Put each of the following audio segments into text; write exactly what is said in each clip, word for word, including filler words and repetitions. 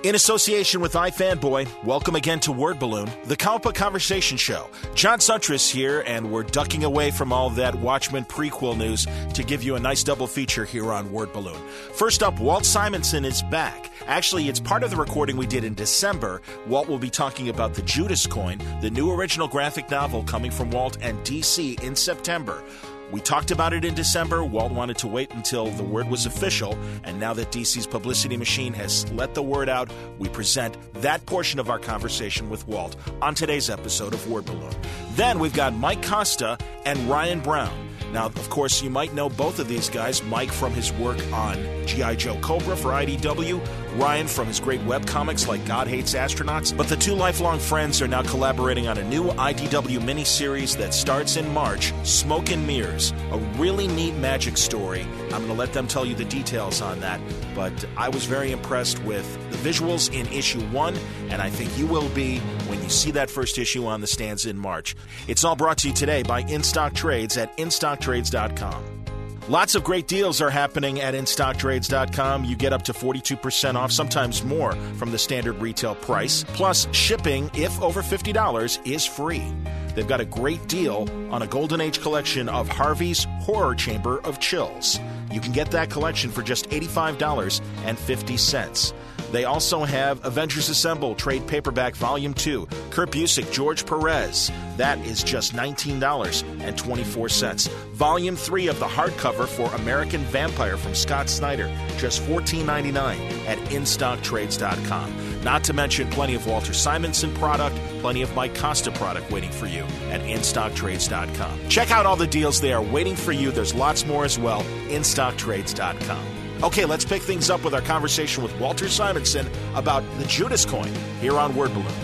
In association with iFanboy, welcome again to Word Balloon, the comic book conversation show. John Suntress here, and we're ducking away from all that Watchmen prequel news to give you a nice double feature here on Word Balloon. First up, Walt Simonson is back. Actually, it's part of the recording we did in December. Walt will be talking about The Judas Coin, the new original graphic novel coming from Walt and D C in September. We talked about it in December. Walt wanted to wait until the word was official, and now that D C's publicity machine has let the word out, we present that portion of our conversation with Walt on today's episode of Word Balloon. Then we've got Mike Costa and Ryan Brown. Now, of course, you might know both of these guys. Mike from his work on G I. Joe Cobra for I D W, Ryan from his great webcomics like God Hates Astronauts. But the two lifelong friends are now collaborating on a new I D W miniseries that starts in March, Smoke and Mirrors, a really neat magic story. I'm going to let them tell you the details on that, but I was very impressed with the visuals in issue one, and I think you will be when you see that first issue on the stands in March. It's all brought to you today by InStock Trades at in stock trades dot com. Lots of great deals are happening at in stock trades dot com. You get up to forty-two percent off, sometimes more, from the standard retail price. Plus, shipping, if over fifty dollars, is free. They've got a great deal on a Golden Age collection of Harvey's Horror Chamber of Chills. You can get that collection for just eighty-five dollars and fifty cents. They also have Avengers Assemble Trade Paperback Volume two, Kurt Busiek, George Perez. That is just nineteen dollars and twenty-four cents. Volume three of the hardcover for American Vampire from Scott Snyder, just fourteen ninety-nine at in stock trades dot com. Not to mention plenty of Walter Simonson product, plenty of Mike Costa product waiting for you at in stock trades dot com. Check out all the deals they are waiting for you. There's lots more as well, in stock trades dot com. Okay, let's pick things up with our conversation with Walter Simonson about the Judas Coin here on Word Balloon.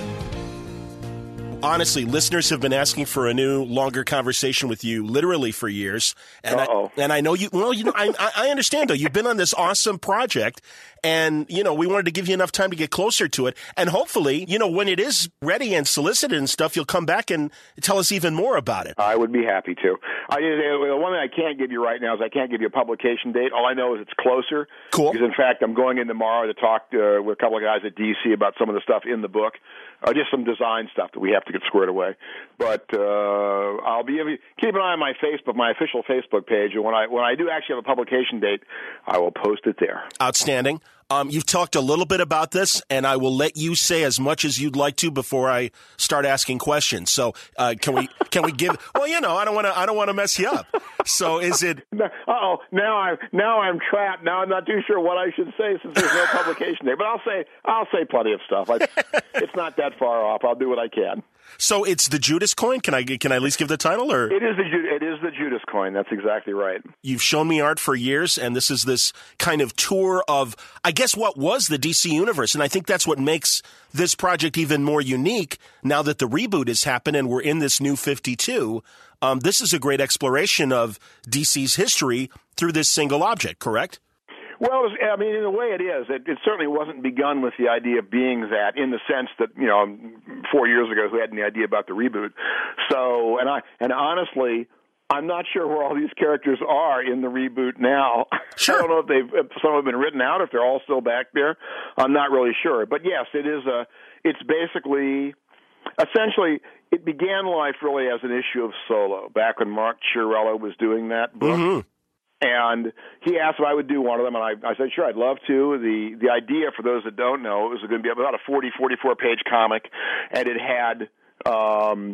Honestly, listeners have been asking for a new, longer conversation with you literally for years. And Uh-oh. I, and I know you, well, you know, I, I understand though. You've been on this awesome project and, you know, we wanted to give you enough time to get closer to it. And hopefully, you know, when it is ready and solicited and stuff, you'll come back and tell us even more about it. I would be happy to. I, the one thing I can't give you right now is I can't give you a publication date. All I know is it's closer. Cool. Because, in fact, I'm going in tomorrow to talk uh, with a couple of guys at D C about some of the stuff in the book. Uh, just some design stuff that we have to get squared away. But uh, I'll be keep an eye on my Facebook, my official Facebook page, and when I when I do actually have a publication date, I will post it there. Outstanding. Um, you've talked a little bit about this, and I will let you say as much as you'd like to before I start asking questions. So, uh, can we can we give? Well, you know, I don't want to I don't want to mess you up. So, is it? Uh oh, now I'm now I'm trapped. Now I'm not too sure what I should say since there's no publication date. But I'll say I'll say plenty of stuff. I, it's not that far off. I'll do what I can. So it's the Judas Coin. Can I can I at least give the title? Or it is the it is the Judas Coin. That's exactly right. You've shown me art for years, and this is this kind of tour of, I guess, what was the D C universe, and I think that's what makes this project even more unique. Now that the reboot has happened and we're in this new fifty-two, um, this is a great exploration of D C's history through this single object. Correct? Well, I mean, in a way it is. It, it certainly wasn't begun with the idea of being that, in the sense that, you know, four years ago who had any idea about the reboot. So, and I, and honestly, I'm not sure where all these characters are in the reboot now. Sure. I don't know if they've, if some have been written out, if they're all still back there. I'm not really sure. But yes, it is a, it's basically, essentially, it began life really as an issue of Solo, back when Mark Chiarello was doing that book. Mm-hmm. And he asked if I would do one of them, and I, I said, sure, I'd love to. The the idea, for those that don't know, it was going to be about a forty, forty-four page comic, and it had, um,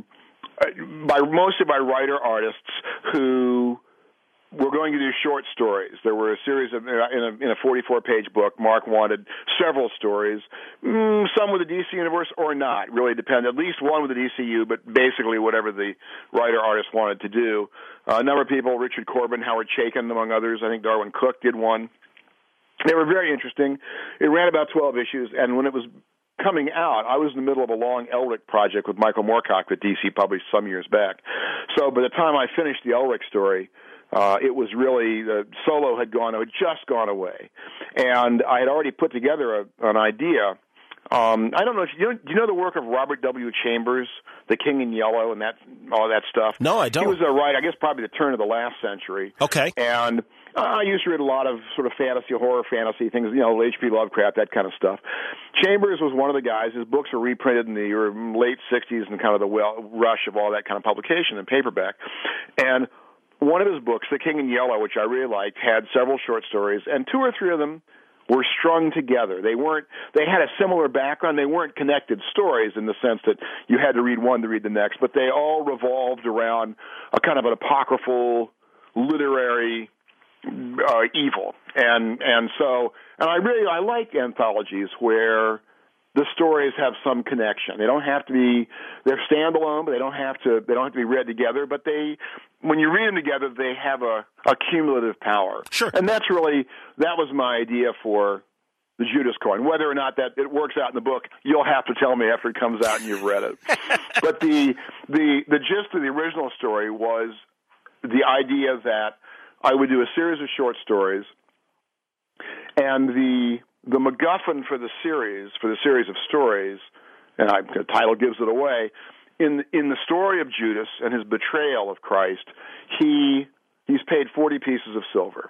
by mostly by writer-artists who were going to do short stories. There were a series of, in a, in a forty-four page book, Mark wanted several stories, mm, some with the D C universe or not, really depended. At least one with the D C U, but basically whatever the writer-artist wanted to do. Uh, a number of people, Richard Corbin, Howard Chaykin, among others. I think Darwin Cook did one. They were very interesting. It ran about twelve issues, and when it was coming out, I was in the middle of a long Elric project with Michael Moorcock that D C published some years back. So by the time I finished the Elric story, uh, it was really, the Solo had gone, had just gone away. And I had already put together a, an idea. Um, I don't know if you know, do you know the work of Robert W. Chambers, The King in Yellow, and that all that stuff? No, I don't. He was a writer, I guess probably the turn of the last century. Okay. And I used to read a lot of sort of fantasy, horror fantasy things, you know, H P Lovecraft, that kind of stuff. Chambers was one of the guys. His books were reprinted in the late sixties and kind of the well, rush of all that kind of publication in paperback. And one of his books, The King in Yellow, which I really liked, had several short stories, and two or three of them were strung together. They weren't. They had a similar background. They weren't connected stories in the sense that you had to read one to read the next, but they all revolved around a kind of an apocryphal literary uh, evil. And and so, and I really I like anthologies where the stories have some connection. They don't have to be, they're standalone, but they don't have to, they don't have to be read together, but they, when you read them together, they have a, a cumulative power. Sure. And that's really, that was my idea for the Judas coin. Whether or not that it works out in the book, you'll have to tell me after it comes out and you've read it. But the, the, the gist of the original story was the idea that I would do a series of short stories, and the, The MacGuffin for the series, for the series of stories, and I, the title gives it away, in in the story of Judas and his betrayal of Christ, he he's paid forty pieces of silver.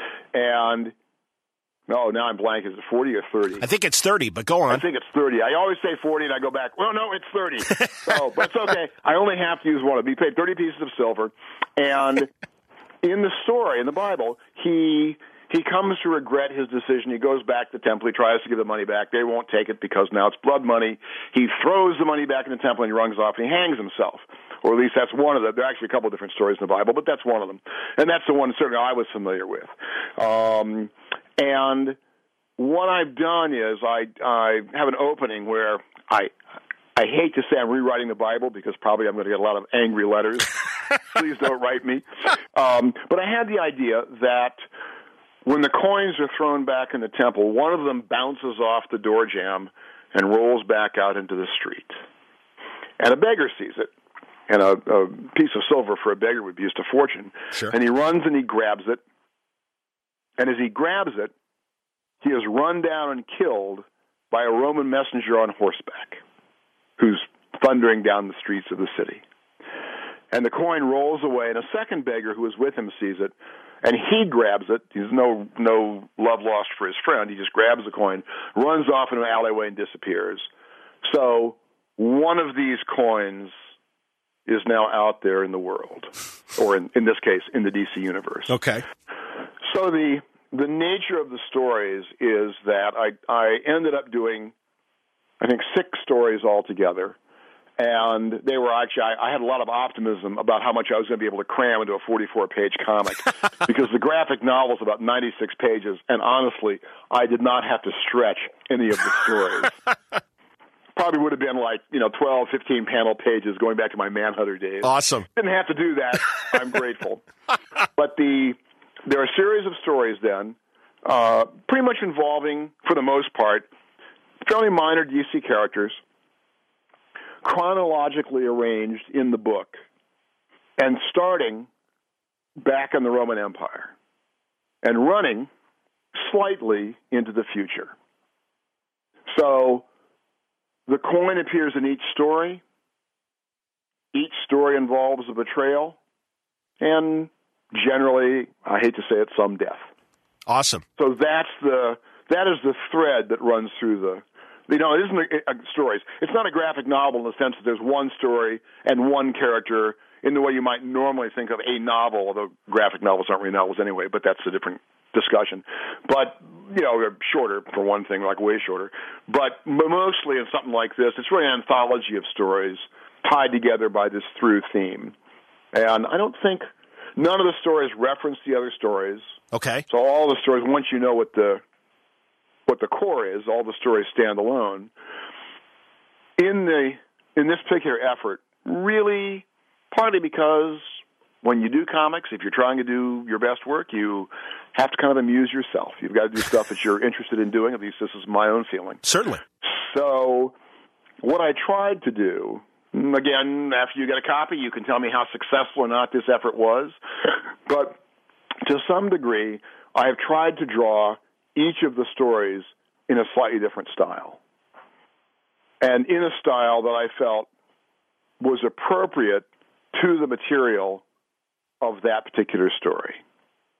And, no, now I'm blank. Is it forty or thirty? I think it's thirty, but go on. I think it's thirty. I always say forty, and I go back, well, no, it's thirty. So, but it's okay. I only have to use one of them. He paid thirty pieces of silver. And in the story, in the Bible, he... He comes to regret his decision. He goes back to the temple. He tries to give the money back. They won't take it because now it's blood money. He throws the money back in the temple and he runs off and he hangs himself. Or at least that's one of them. There are actually a couple of different stories in the Bible, but that's one of them. And that's the one certainly I was familiar with. Um, and what I've done is I, I have an opening where I I hate to say I'm rewriting the Bible because probably I'm going to get a lot of angry letters. Please don't write me. Um, but I had the idea that when the coins are thrown back in the temple, one of them bounces off the door jamb and rolls back out into the street. And a beggar sees it, and a, a piece of silver for a beggar would be just a fortune. Sure. And he runs and he grabs it, and as he grabs it, he is run down and killed by a Roman messenger on horseback who's thundering down the streets of the city. And the coin rolls away, and a second beggar who is with him sees it, and he grabs it. There's no no love lost for his friend. He just grabs the coin, runs off into an alleyway, and disappears. So one of these coins is now out there in the world, or in, in this case, in the D C universe. Okay. So the the nature of the stories is that I I ended up doing, I think, six stories altogether. And they were actually, I, I had a lot of optimism about how much I was going to be able to cram into a forty-four page comic because the graphic novel is about ninety-six pages, and honestly, I did not have to stretch any of the stories. Probably would have been like, you know, twelve, fifteen panel pages going back to my Manhunter days. Awesome. Didn't have to do that. I'm grateful. But the there are a series of stories then, uh, pretty much involving, for the most part, fairly minor D C characters, chronologically arranged in the book, and starting back in the Roman Empire and running slightly into the future. So the coin appears in each story. Each story involves a betrayal, and generally, I hate to say it, some death. Awesome. So that's the that is the thread that runs through the. You know, it isn't a, a stories. It's not a graphic novel in the sense that there's one story and one character in the way you might normally think of a novel, although graphic novels aren't really novels anyway, but that's a different discussion. But, you know, they're shorter, for one thing, like way shorter. But mostly in something like this, it's really an anthology of stories tied together by this through theme. And I don't think, none of the stories reference the other stories. Okay. So all the stories, once you know what the what the core is, all the stories stand alone. In the in this particular effort, really, partly because when you do comics, if you're trying to do your best work, you have to kind of amuse yourself. You've got to do stuff that you're interested in doing. At least this is my own feeling. Certainly. So what I tried to do, again, after you get a copy, you can tell me how successful or not this effort was. But to some degree, I have tried to draw each of the stories in a slightly different style, and in a style that I felt was appropriate to the material of that particular story.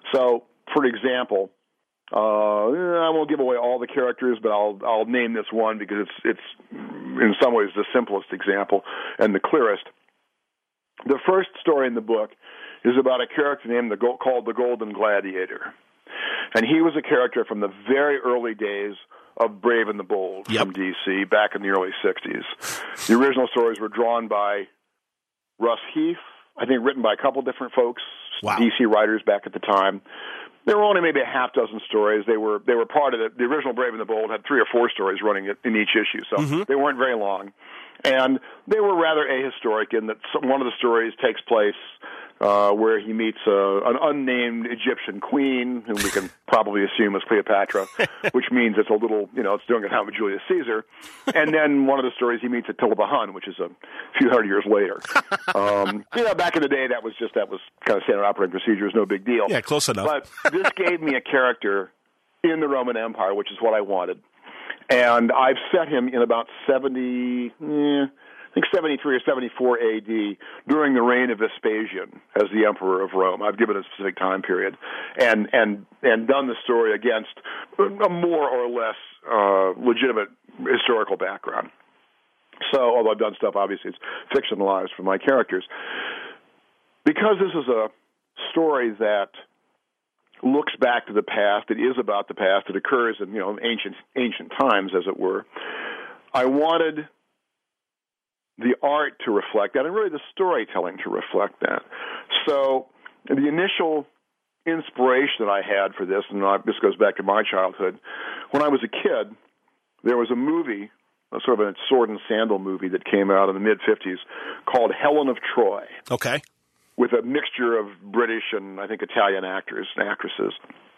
So, for example, uh, I won't give away all the characters, but I'll I'll name this one because it's it's in some ways the simplest example and the clearest. The first story in the book is about a character named the called the Golden Gladiator, and he was a character from the very early days of Brave and the Bold yep. from D C back in the early sixties. The original stories were drawn by Russ Heath, I think written by a couple different folks, wow. D C writers back at the time. There were only maybe a half dozen stories. They were they were part of it. The original Brave and the Bold had three or four stories running in each issue, so mm-hmm. they weren't very long. And they were rather ahistoric in that some, one of the stories takes place uh, where he meets uh, an unnamed Egyptian queen, whom we can probably assume is Cleopatra, which means it's a little, you know, it's during the time of Julius Caesar. And then one of the stories he meets Attila the Hun, which is a few hundred years later. Um, you know, back in the day, that was just, that was kind of standard operating procedure. It was no big deal. Yeah, close enough. But this gave me a character in the Roman Empire, which is what I wanted. And I've set him in about seventy, eh, I think seventy-three or seventy-four A D during the reign of Vespasian as the emperor of Rome. I've given a specific time period, and and and done the story against a more or less uh, legitimate historical background. So, although I've done stuff, obviously it's fictionalized for my characters, because this is a story that looks back to the past. It is about the past. It occurs in, you know, ancient ancient times, as it were. I wanted the art to reflect that, and really the storytelling to reflect that. So the initial inspiration that I had for this, and this goes back to my childhood, when I was a kid, there was a movie, a sort of a sword and sandal movie that came out in the mid-fifties called Helen of Troy. Okay. With a mixture of British and, I think, Italian actors and actresses.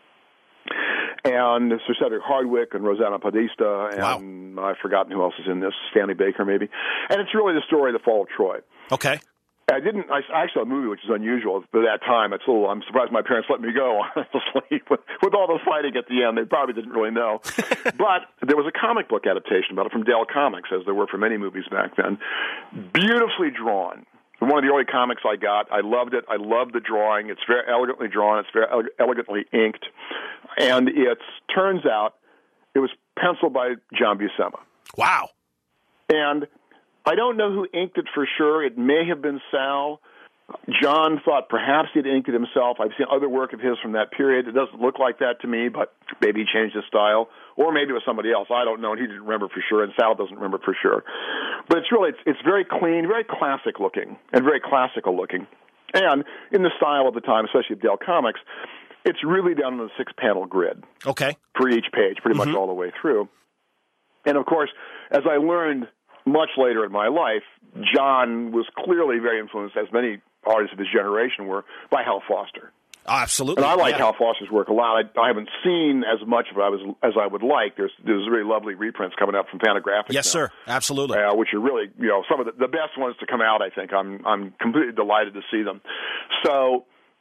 And Sir Cedric Hardwicke and Rosanna Podesta, and wow. I've forgotten who else is in this, Stanley Baker maybe. And it's really the story of the fall of Troy. Okay. I didn't. I, I saw a movie, which is unusual for that time. It's a little. I'm surprised my parents let me go, honestly, with, with all the fighting at the end. They probably didn't really know. But there was a comic book adaptation about it from Dell Comics, as there were for many movies back then. Beautifully drawn. One of the early comics I got, I loved it. I loved the drawing. It's very elegantly drawn. It's very ele- elegantly inked. And it turns out it was penciled by John Buscema. Wow. And I don't know who inked it for sure. It may have been Sal. John thought perhaps he'd inked it himself. I've seen other work of his from that period. It doesn't look like that to me, but maybe he changed his style. Or maybe it was somebody else. I don't know, and he didn't remember for sure, and Sal doesn't remember for sure. But it's really, it's, it's very clean, very classic looking, and very classical looking. And in the style of the time, especially of Dell Comics, it's really done on a six-panel grid. Okay. For each page, pretty much mm-hmm. all the way through. And, of course, as I learned much later in my life, John was clearly very influenced, as many artists of his generation were, by Hal Foster. Oh, absolutely. And I like yeah. Hal Foster's work a lot. I, I haven't seen as much of it as, as I would like. There's there's really lovely reprints coming out from Fantagraphics. Yes, now, sir. Absolutely. Uh, which are really, you know, some of the, the best ones to come out, I think. I'm I'm completely delighted to see them. So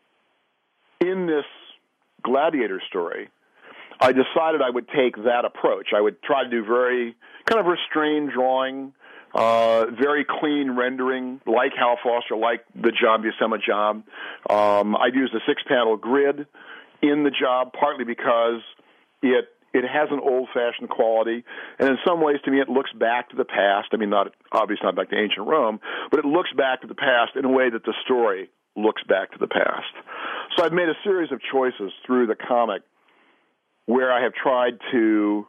in this Gladiator story, I decided I would take that approach. I would try to do very kind of restrained drawing, Uh, very clean rendering, like Hal Foster, like the John Buscema job. Um, I used a six-panel grid in the job, partly because it it has an old-fashioned quality, and in some ways, to me, it looks back to the past. I mean, not obviously not back to ancient Rome, but it looks back to the past in a way that the story looks back to the past. So I've made a series of choices through the comic where I have tried to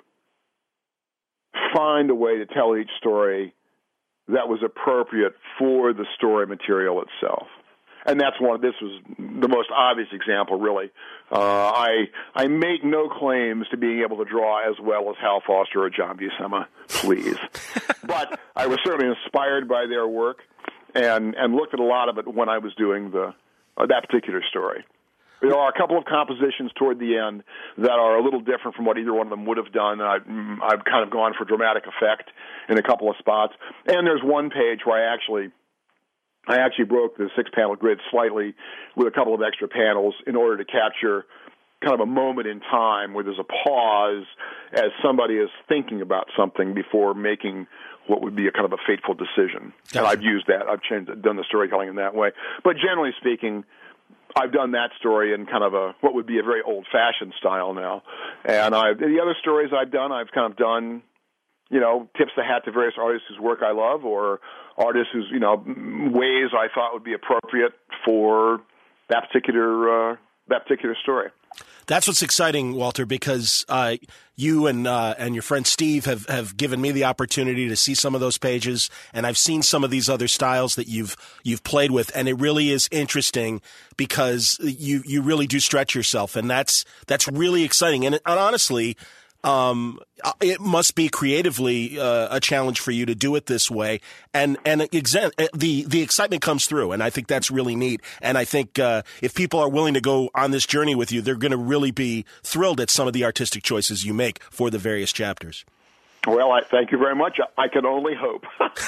find a way to tell each story that was appropriate for the story material itself. And that's one, this was the most obvious example, really. Uh, I I make no claims to being able to draw as well as Hal Foster or John Buscema, please. But I was certainly inspired by their work and, and looked at a lot of it when I was doing the uh, that particular story. There are a couple of compositions toward the end that are a little different from what either one of them would have done. I've, I've kind of gone for dramatic effect in a couple of spots. And there's one page where I actually I actually broke the six-panel grid slightly with a couple of extra panels in order to capture kind of a moment in time where there's a pause as somebody is thinking about something before making what would be a kind of a fateful decision. Gotcha. And I've used that. I've changed, done the storytelling in that way. But generally speaking, I've done that story in kind of a what would be a very old-fashioned style now. And I the other stories I've done, I've kind of done, you know, tips the hat to various artists whose work I love, or artists whose, you know, ways I thought would be appropriate for that particular uh, that particular story. That's what's exciting, Walter, because uh, you and uh, and your friend Steve have, have given me the opportunity to see some of those pages, and I've seen some of these other styles that you've you've played with, and it really is interesting because you you really do stretch yourself, and that's that's really exciting. And, and honestly, um, it must be creatively uh, a challenge for you to do it this way, and and exa- the the excitement comes through, and I think that's really neat. And I think uh, if people are willing to go on this journey with you, they're going to really be thrilled at some of the artistic choices you make for the various chapters. Well, I thank you very much. I can only hope.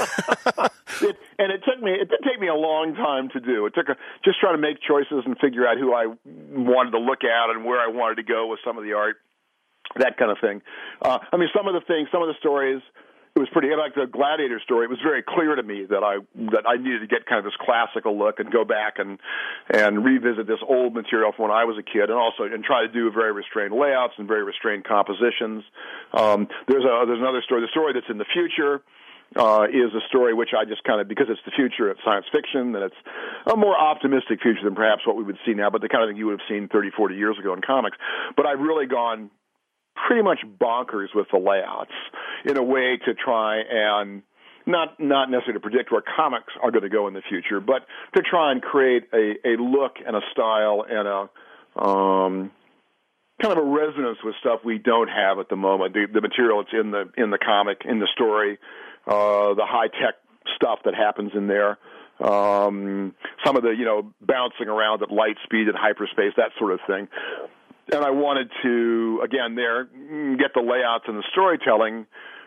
it, and it took me, it did take me a long time to do. It took a, just trying to make choices and figure out who I wanted to look at and where I wanted to go with some of the art, that kind of thing. Uh, I mean, some of the things, some of the stories, it was pretty, like the Gladiator story, it was very clear to me that I that I needed to get kind of this classical look and go back and and revisit this old material from when I was a kid, and also and try to do very restrained layouts and very restrained compositions. Um, there's a there's another story, the story that's in the future. Uh, is a story which I just kind of, because it's the future, it's science fiction, and it's a more optimistic future than perhaps what we would see now, but the kind of thing you would have seen thirty, forty years ago in comics. But I've really gone pretty much bonkers with the layouts in a way to try and not not necessarily to predict where comics are going to go in the future, but to try and create a, a look and a style and a um, kind of a resonance with stuff we don't have at the moment. The, the material that's in the in the comic, in the story, uh, the high tech stuff that happens in there. Um, some of the, you know, bouncing around at light speed and hyperspace, that sort of thing. And I wanted to, again, there, get the layouts and the storytelling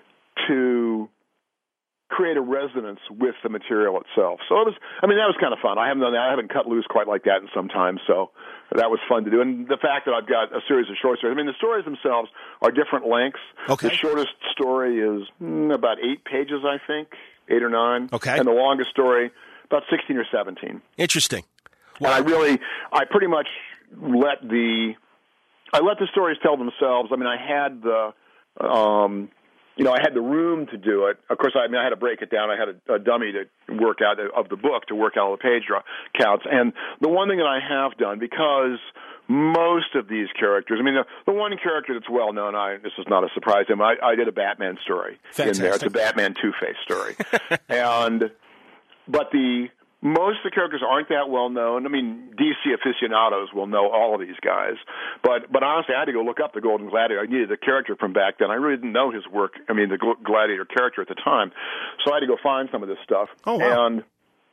to create a resonance with the material itself. So it was, I mean, that was kind of fun. I haven't done that. I haven't cut loose quite like that in some time, so that was fun to do. And the fact that I've got a series of short stories, I mean, the stories themselves are different lengths. Okay. The shortest story is mm, about eight pages, I think, eight or nine. Okay. And the longest story, about sixteen or seventeen. Interesting. Well, and I really, I pretty much let the... I let the stories tell themselves. I mean, I had the, um, you know, I had the room to do it. Of course, I, I mean, I had to break it down. I had a, a dummy to work out of the book to work out all the page draw counts. And the one thing that I have done, because most of these characters, I mean, the, the one character that's well known, I this is not a surprise to him. I, I did a Batman story Fantastic. in there. It's a Batman Two-Face story, and but the. Most of the characters aren't that well known. I mean, D C aficionados will know all of these guys. But but honestly, I had to go look up the Golden Gladiator. I needed a character from back then. I really didn't know his work, I mean, the Gladiator character at the time. So I had to go find some of this stuff. Oh, wow. And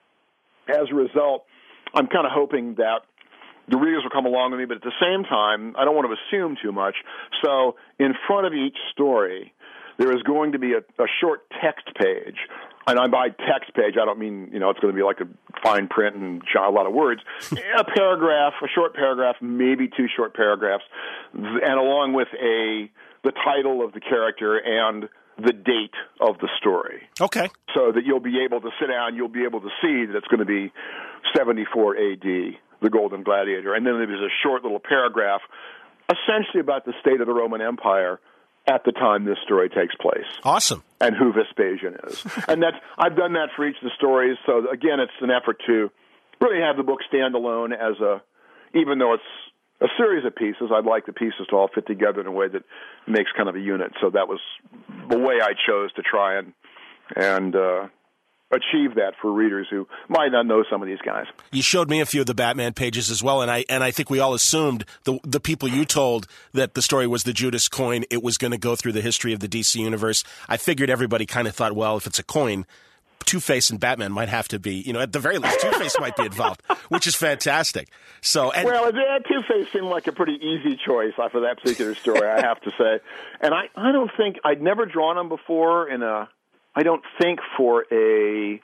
as a result, I'm kind of hoping that the readers will come along with me, but at the same time, I don't want to assume too much. So in front of each story, there is going to be a, a short text page. And I by text page, I don't mean, you know, it's going to be like a fine print and a lot of words. A paragraph, a short paragraph, maybe two short paragraphs, and along with a the title of the character and the date of the story. Okay. So that you'll be able to sit down, you'll be able to see that it's going to be seventy-four A D, the Golden Gladiator. And then there's a short little paragraph essentially about the state of the Roman Empire at the time this story takes place. Awesome. And who Vespasian is. And that's, I've done that for each of the stories. So, again, it's an effort to really have the book stand alone as a, even though it's a series of pieces, I'd like the pieces to all fit together in a way that makes kind of a unit. So that was the way I chose to try and, and, uh, achieve that for readers who might not know some of these guys. You showed me a few of the Batman pages as well, and I and I think we all assumed the the people you told that the story was the Judas coin, it was going to go through the history of the D C universe. I figured everybody kind of thought, well, if it's a coin, Two-Face and Batman might have to be, you know, at the very least, Two-Face might be involved, which is fantastic. So, and, well, yeah, Two-Face seemed like a pretty easy choice for that particular story, I have to say. And I, I don't think, I'd never drawn him before in a, I don't think for a,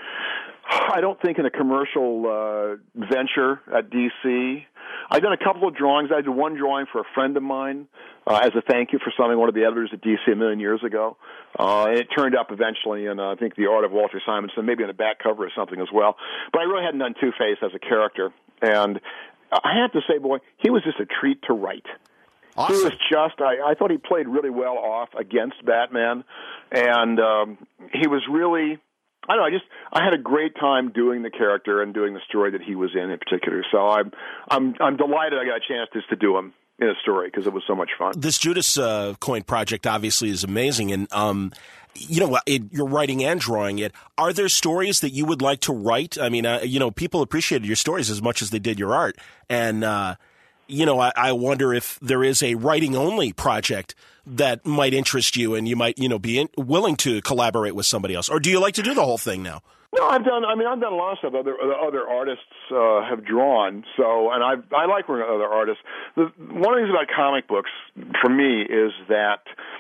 I don't think in a commercial uh, venture at D C. I've done a couple of drawings. I did one drawing for a friend of mine uh, as a thank you for something one of the editors at D C a million years ago. Uh, and it turned up eventually in, uh, I think, The Art of Walter Simonson, maybe on the back cover or something as well. But I really hadn't done Two-Face as a character. And I have to say, boy, he was just a treat to write. Awesome. He was just, I, I thought he played really well off against Batman, and um, he was really, I don't know, I just, I had a great time doing the character and doing the story that he was in in particular. So I'm, I'm, I'm delighted I got a chance just to do him in a story because it was so much fun. This Judas uh, Coin project obviously is amazing, and um, you know, it, you're writing and drawing it. Are there stories that you would like to write? I mean, uh, you know, people appreciated your stories as much as they did your art, and uh, you know, I, I wonder if there is a writing-only project that might interest you, and you might, you know, be in, willing to collaborate with somebody else, or do you like to do the whole thing now? No, I've done. I mean, I've done a lot of stuff other other artists uh, have drawn. So, and I I like working with other artists. The, one of the things about comic books for me is that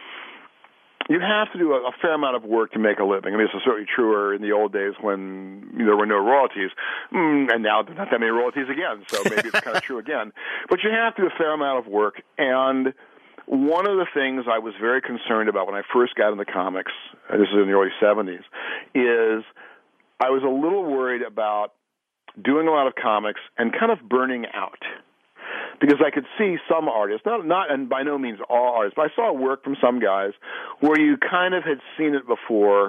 you have to do a, a fair amount of work to make a living. I mean, this is certainly truer in the old days when there were no royalties, mm, and now there's not that many royalties again. So maybe it's kind of true again. But you have to do a fair amount of work, and one of the things I was very concerned about when I first got into comics, and this is in the early seventies, is I was a little worried about doing a lot of comics and kind of burning out. Because I could see some artists, not, not, and by no means all artists, but I saw work from some guys where you kind of had seen it before,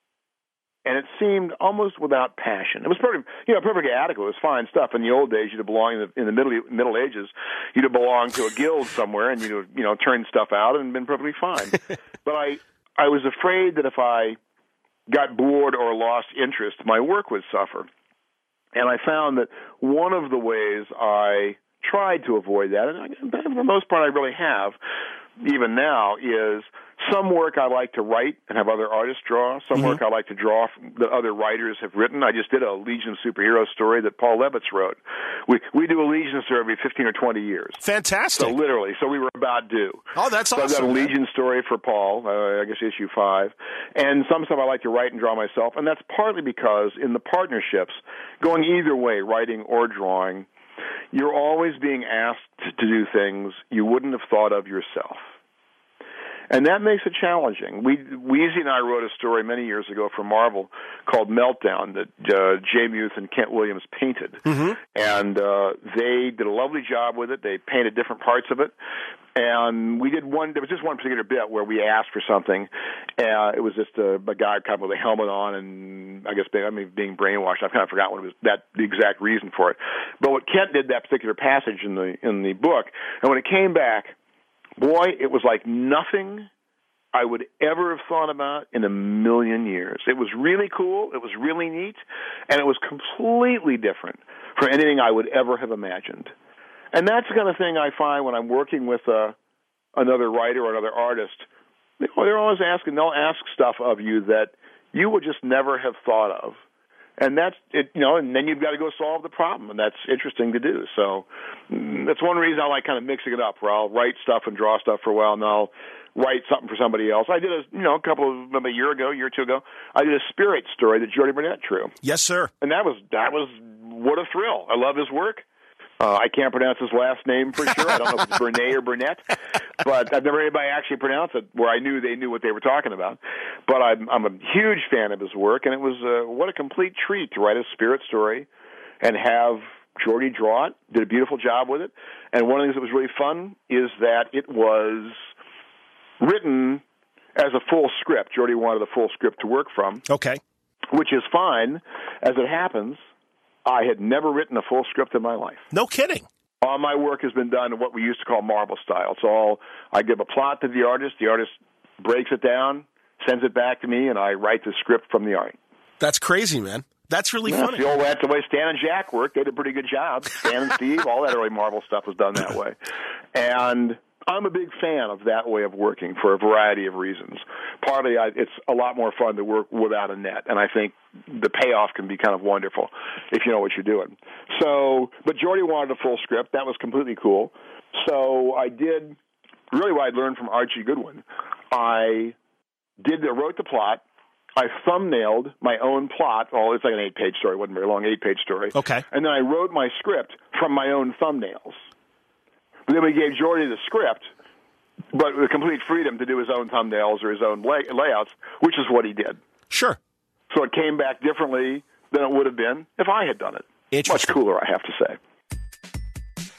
and it seemed almost without passion. It was perfect, you know, perfectly adequate. It was fine stuff. In the old days, you'd have belonged in the, in the middle Middle Ages, you'd have belonged to a guild somewhere, and you'd have, you know, turned stuff out and been perfectly fine. But I, I was afraid that if I got bored or lost interest, my work would suffer. And I found that one of the ways I tried to avoid that, and I, for the most part I really have, even now, is some work I like to write and have other artists draw. Some mm-hmm. work I like to draw that other writers have written. I just did a Legion of Superheroes story that Paul Levitz wrote. We we do a Legion story every fifteen or twenty years. Fantastic. So literally, so we were about due. Oh, that's so awesome. I've got a Legion story for Paul, uh, I guess issue five, and some stuff I like to write and draw myself, and that's partly because in the partnerships, going either way, writing or drawing, you're always being asked to do things you wouldn't have thought of yourself. And that makes it challenging. We, Weezy and I wrote a story many years ago for Marvel called Meltdown that uh, Jay Muth and Kent Williams painted. Mm-hmm. And uh, they did a lovely job with it. They painted different parts of it. And we did one, there was just one particular bit where we asked for something. Uh, it was just a, a guy kind of with a helmet on and I guess being, I mean, being brainwashed. I kind of forgot what it was, that the exact reason for it. But what Kent did that particular passage in the in the book, and when it came back, boy, it was like nothing I would ever have thought about in a million years. It was really cool, it was really neat, and it was completely different from anything I would ever have imagined. And that's the kind of thing I find when I'm working with uh, another writer or another artist. They're always asking, they'll ask stuff of you that you would just never have thought of. And that's it, you know, and then you've got to go solve the problem, and that's interesting to do. So that's one reason I like kind of mixing it up, where I'll write stuff and draw stuff for a while, and I'll write something for somebody else. I did a, you know, a couple of, a year ago, a year or two ago, I did a Spirit story that Jordy Burnett drew. Yes, sir. And that was, that was, what a thrill. I love his work. Uh, I can't pronounce his last name for sure. I don't know if it's Burnett or Burnett, but I've never heard anybody actually pronounce it where I knew they knew what they were talking about. But I'm, I'm a huge fan of his work, and it was uh, what a complete treat to write a Spirit story and have Jordy draw it. Did a beautiful job with it. And one of the things that was really fun is that it was written as a full script. Jordy wanted a full script to work from. Okay. Which is fine. As it happens, I had never written a full script in my life. No kidding. All my work has been done in what we used to call Marvel style. It's all, I give a plot to the artist, the artist breaks it down, sends it back to me, and I write the script from the art. That's crazy, man. That's really yeah, funny. The old, that's the way Stan and Jack worked. They did a pretty good job. Stan and Steve, all that early Marvel stuff was done that way. And I'm a big fan of that way of working for a variety of reasons. Partly, I, it's a lot more fun to work without a net, and I think the payoff can be kind of wonderful if you know what you're doing. So, but Jordy wanted a full script. That was completely cool. So I did, really what I learned from Archie Goodwin, I did the, wrote the plot, I thumbnailed my own plot. Well, it's like an eight-page story. It wasn't very long, eight-page story. Okay. And then I wrote my script from my own thumbnails. But then we gave Jordy the script, but with complete freedom to do his own thumbnails or his own lay- layouts, which is what he did. Sure. So it came back differently than it would have been if I had done it. Much cooler, I have to say.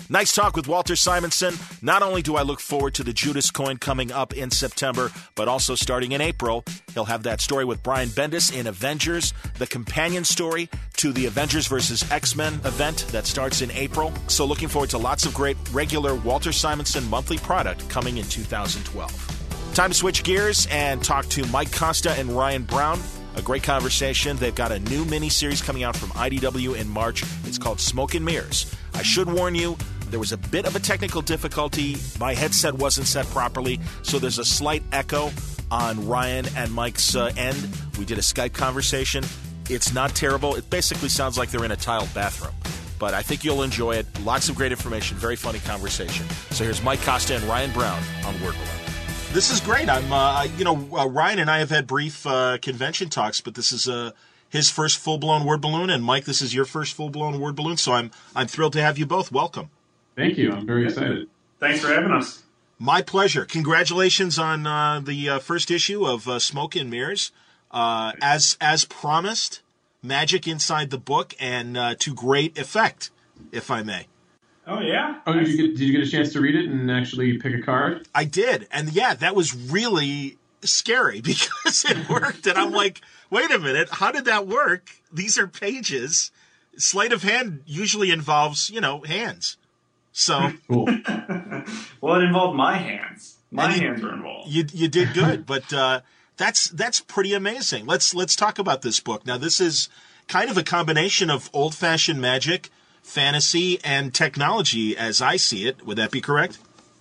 Nice talk with Walter Simonson. Not only do I look forward to the Judas coin coming up in September, but also starting in April, he'll have that story with Brian Bendis in Avengers, the companion story to the Avengers versus X-Men event that starts in April. So looking forward to lots of great regular Walter Simonson monthly product coming in two thousand twelve. Time to switch gears and talk to Mike Costa and Ryan Brown. A great conversation. They've got a new mini-series coming out from I D W in March. It's called Smoke and Mirrors. I should warn you, there was a bit of a technical difficulty. My headset wasn't set properly, so there's a slight echo on Ryan and Mike's uh, end. We did a Skype conversation. It's not terrible. It basically sounds like they're in a tiled bathroom. But I think you'll enjoy it. Lots of great information, very funny conversation. So here's Mike Costa and Ryan Brown on Word Balloon. This is great. I'm, uh, you know, uh, Ryan and I have had brief uh, convention talks, but this is uh, his first full-blown Word Balloon, and Mike, this is your first full-blown Word Balloon. So I'm, I'm thrilled to have you both. Welcome. Thank you. I'm very excited. Thanks for having us. My pleasure. Congratulations on uh, the uh, first issue of uh, Smoke and Mirrors. Uh, as as promised, magic inside the book, and uh, to great effect, if I may. Oh, yeah? Oh, did you get, did you get a chance to read it and actually pick a card? I did. And, yeah, that was really scary because it worked. And I'm like, wait a minute, how did that work? These are pages. Sleight of hand usually involves, you know, hands. So cool. Well, it involved my hands. My you, hands were involved. You you did good, but uh, that's that's pretty amazing. Let's let's talk about this book. Now, this is kind of a combination of old-fashioned magic, fantasy, and technology, as I see it. Would that be correct?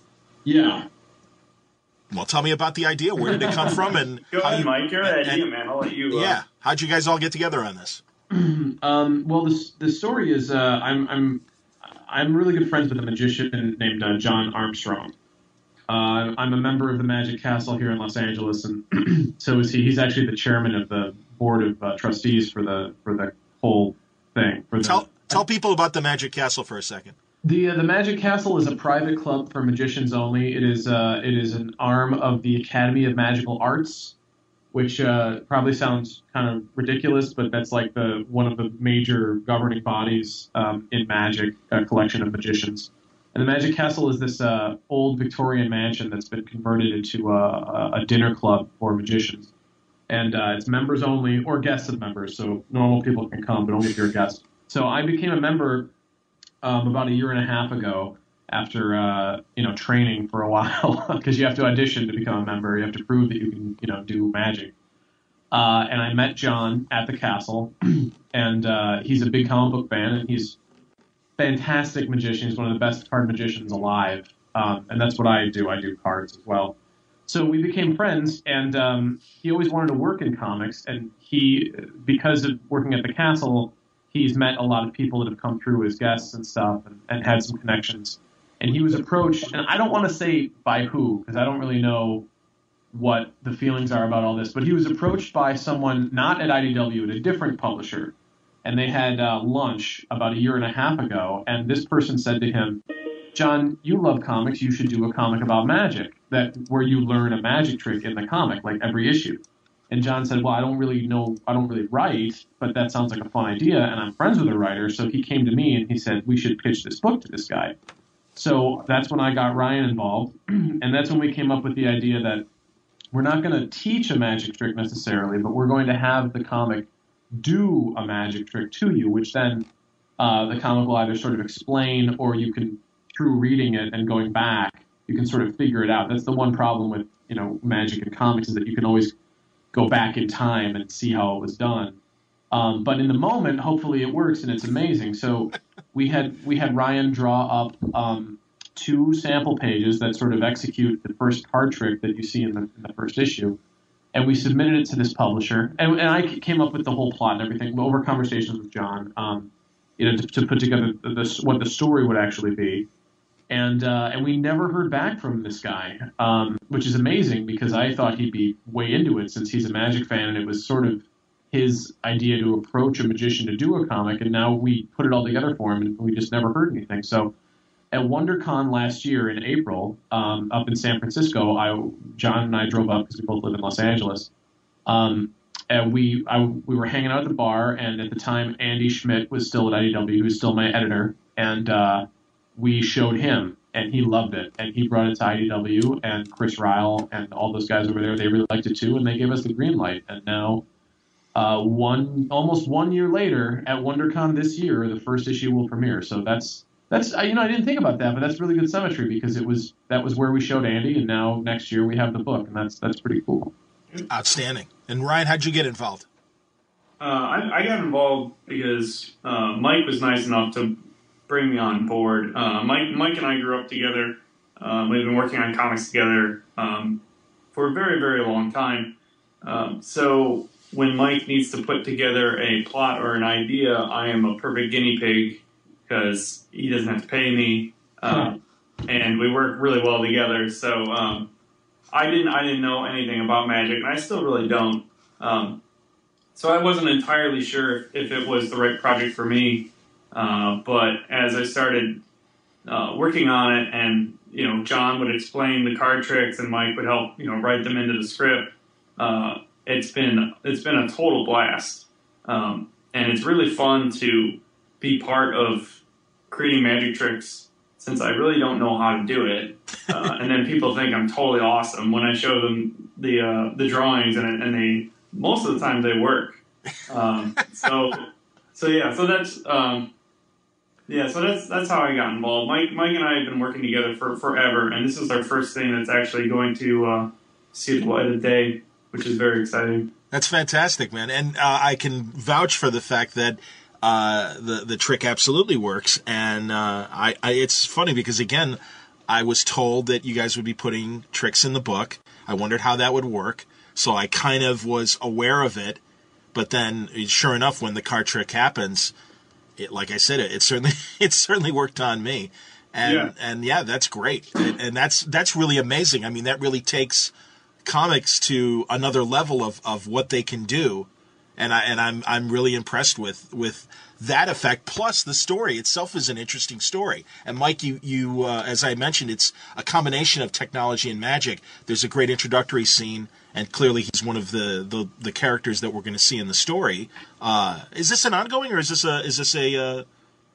Yeah. Well, tell me about the idea. Where did it come from? And go ahead, you, Mike. You're and, the idea, man. I'll let you. Uh... Yeah. How'd you guys all get together on this? um, well, the the story is uh, I'm I'm. I'm really good friends with a magician named uh, John Armstrong. Uh, I'm a member of the Magic Castle here in Los Angeles, and so is he. He's actually the chairman of the board of uh, trustees for the for the whole thing. For the, tell tell people about the Magic Castle for a second. The uh, the Magic Castle is a private club for magicians only. It is uh, it is an arm of the Academy of Magical Arts, which uh, probably sounds kind of ridiculous, but that's like the one of the major governing bodies um, in magic, a collection of magicians. And the Magic Castle is this uh, old Victorian mansion that's been converted into a, a dinner club for magicians. And uh, it's members only, or guests of members, so normal people can come, but only if you're a guest. So I became a member um, about a year and a half ago after, uh, you know, training for a while, because you have to audition to become a member. You have to prove that you can, you know, do magic. Uh, and I met John at the castle, and uh, he's a big comic book fan, and he's a fantastic magician. He's one of the best card magicians alive, um, and that's what I do. I do cards as well. So we became friends, and um, he always wanted to work in comics, and he, because of working at the castle, he's met a lot of people that have come through as guests and stuff, and, and had some connections. And he was approached, and I don't want to say by who, because I don't really know what the feelings are about all this, but he was approached by someone not at I D W, at a different publisher, and they had uh, lunch about a year and a half ago, and this person said to him, John, you love comics, you should do a comic about magic, that where you learn a magic trick in the comic, like every issue. And John said, well, I don't really know, I don't really write, but that sounds like a fun idea, and I'm friends with a writer, so he came to me and he said, we should pitch this book to this guy. So that's when I got Ryan involved, and that's when we came up with the idea that we're not going to teach a magic trick necessarily, but we're going to have the comic do a magic trick to you, which then uh, the comic will either sort of explain, or you can, through reading it and going back, you can sort of figure it out. That's the one problem with, you know, magic and comics, is that you can always go back in time and see how it was done. Um, but in the moment, hopefully it works and it's amazing. So we had we had Ryan draw up um, two sample pages that sort of execute the first card trick that you see in the, in the first issue. And we submitted it to this publisher. And, and I came up with the whole plot and everything over conversations with John, um, you know, to, to put together the, what the story would actually be. And uh, and we never heard back from this guy, um, which is amazing because I thought he'd be way into it since he's a Magic fan, and it was sort of his idea to approach a magician to do a comic, and now we put it all together for him, and we just never heard anything. So at WonderCon last year in April, um, up in San Francisco, I, John and I drove up because we both live in Los Angeles, um, and we I, we were hanging out at the bar, and at the time Andy Schmidt was still at I D W, who was still my editor, and uh, we showed him, and he loved it, and he brought it to I D W, and Chris Ryle and all those guys over there, they really liked it too, and they gave us the green light. And now, uh, one almost one year later, at WonderCon this year, the first issue will premiere. So that's that's you know I didn't think about that, but that's really good symmetry because it was that was where we showed Andy, and now next year we have the book, and that's that's pretty cool. Outstanding. And Ryan, how'd you get involved? Uh, I, I got involved because uh, Mike was nice enough to bring me on board. Uh, Mike, Mike and I grew up together. Uh, we've been working on comics together um, for a very, very long time. Um, so when Mike needs to put together a plot or an idea, I am a perfect guinea pig because he doesn't have to pay me, uh, and we work really well together. So um, I didn't, I didn't know anything about magic, and I still really don't. Um, so I wasn't entirely sure if, if it was the right project for me. Uh, but as I started uh, working on it, and you know, John would explain the card tricks, and Mike would help, you know, write them into the script. Uh, it's been it's been a total blast, um, and it's really fun to be part of creating magic tricks since I really don't know how to do it, uh, and then people think I'm totally awesome when I show them the uh, the drawings, and and they most of the time they work. Um, so so yeah, so that's. Um, Yeah, so that's that's how I got involved. Mike, Mike and I have been working together for forever, and this is our first thing that's actually going to uh, see the light of day, which is very exciting. That's fantastic, man, and uh, I can vouch for the fact that uh, the the trick absolutely works. And uh, I, I, it's funny because again, I was told that you guys would be putting tricks in the book. I wondered how that would work, so I kind of was aware of it. But then, sure enough, when the card trick happens. It, like I said, it, it certainly it certainly worked on me, and yeah. and yeah, that's great, and, and that's that's really amazing. I mean, that really takes comics to another level of, of what they can do, and I and I'm I'm really impressed with with that effect. Plus, the story itself is an interesting story. And Mike, you you uh, as I mentioned, it's a combination of technology and magic. There's a great introductory scene. And clearly, he's one of the, the, the characters that we're going to see in the story. Uh, is this an ongoing, or is this a is this a, uh,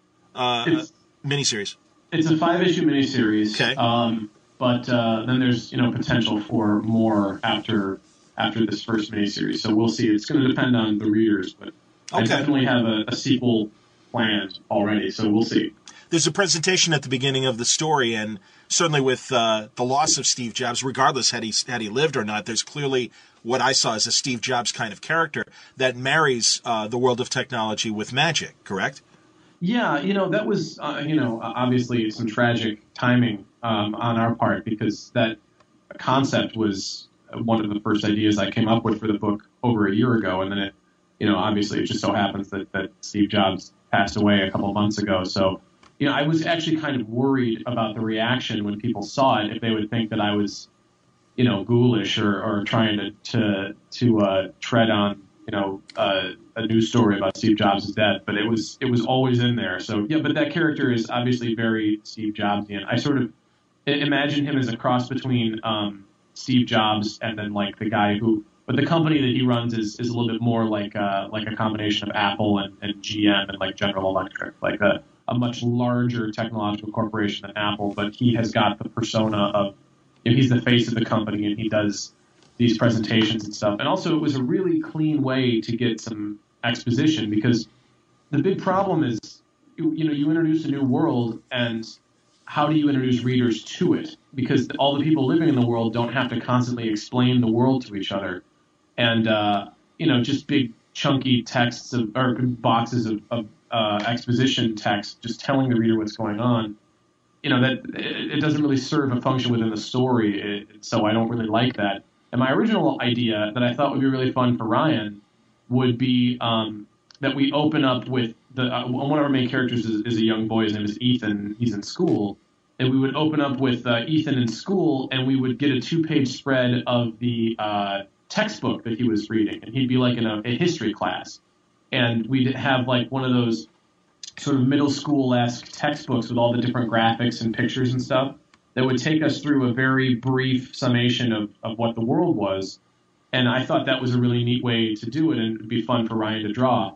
uh, it's, a miniseries? It's a five issue miniseries. Okay. Um, but uh, then there's you know potential for more after after this first miniseries. So we'll see. It's going to depend on the readers, but okay. I definitely have a, a sequel planned already. So we'll see. There's a presentation at the beginning of the story, and certainly with uh, the loss of Steve Jobs, regardless had he had he lived or not, there's clearly what I saw as a Steve Jobs kind of character that marries uh, the world of technology with magic, correct? Yeah, you know, that was, uh, you know, obviously some tragic timing um, on our part because that concept was one of the first ideas I came up with for the book over a year ago, and then it, you know, obviously it just so happens that, that Steve Jobs passed away a couple of months ago, so... You know, I was actually kind of worried about the reaction when people saw it, if they would think that I was, you know, ghoulish or, or trying to to, to uh, tread on, you know, uh, a news story about Steve Jobs' death. But it was it was always in there. So yeah, but that character is obviously very Steve Jobsian. I sort of imagine him as a cross between um, Steve Jobs and then like the guy who, but the company that he runs is, is a little bit more like uh, like a combination of Apple and, and G M and like General Electric, like a. a much larger technological corporation than Apple, but he has got the persona of, you know, he's the face of the company and he does these presentations and stuff. And also it was a really clean way to get some exposition because the big problem is, you, you know, you introduce a new world and how do you introduce readers to it? Because all the people living in the world don't have to constantly explain the world to each other. And, uh, you know, just big chunky texts of, or boxes of, of Uh, exposition text, just telling the reader what's going on, you know, that it, it doesn't really serve a function within the story, it, so I don't really like that. And my original idea that I thought would be really fun for Ryan would be um, that we open up with the uh, one of our main characters is, is a young boy. His name is Ethan. He's in school, and we would open up with uh, Ethan in school, and we would get a two-page spread of the uh, textbook that he was reading, and he'd be like in a, a history class. And we'd have like one of those sort of middle school-esque textbooks with all the different graphics and pictures and stuff that would take us through a very brief summation of, of what the world was. And I thought that was a really neat way to do it and it'd be fun for Ryan to draw.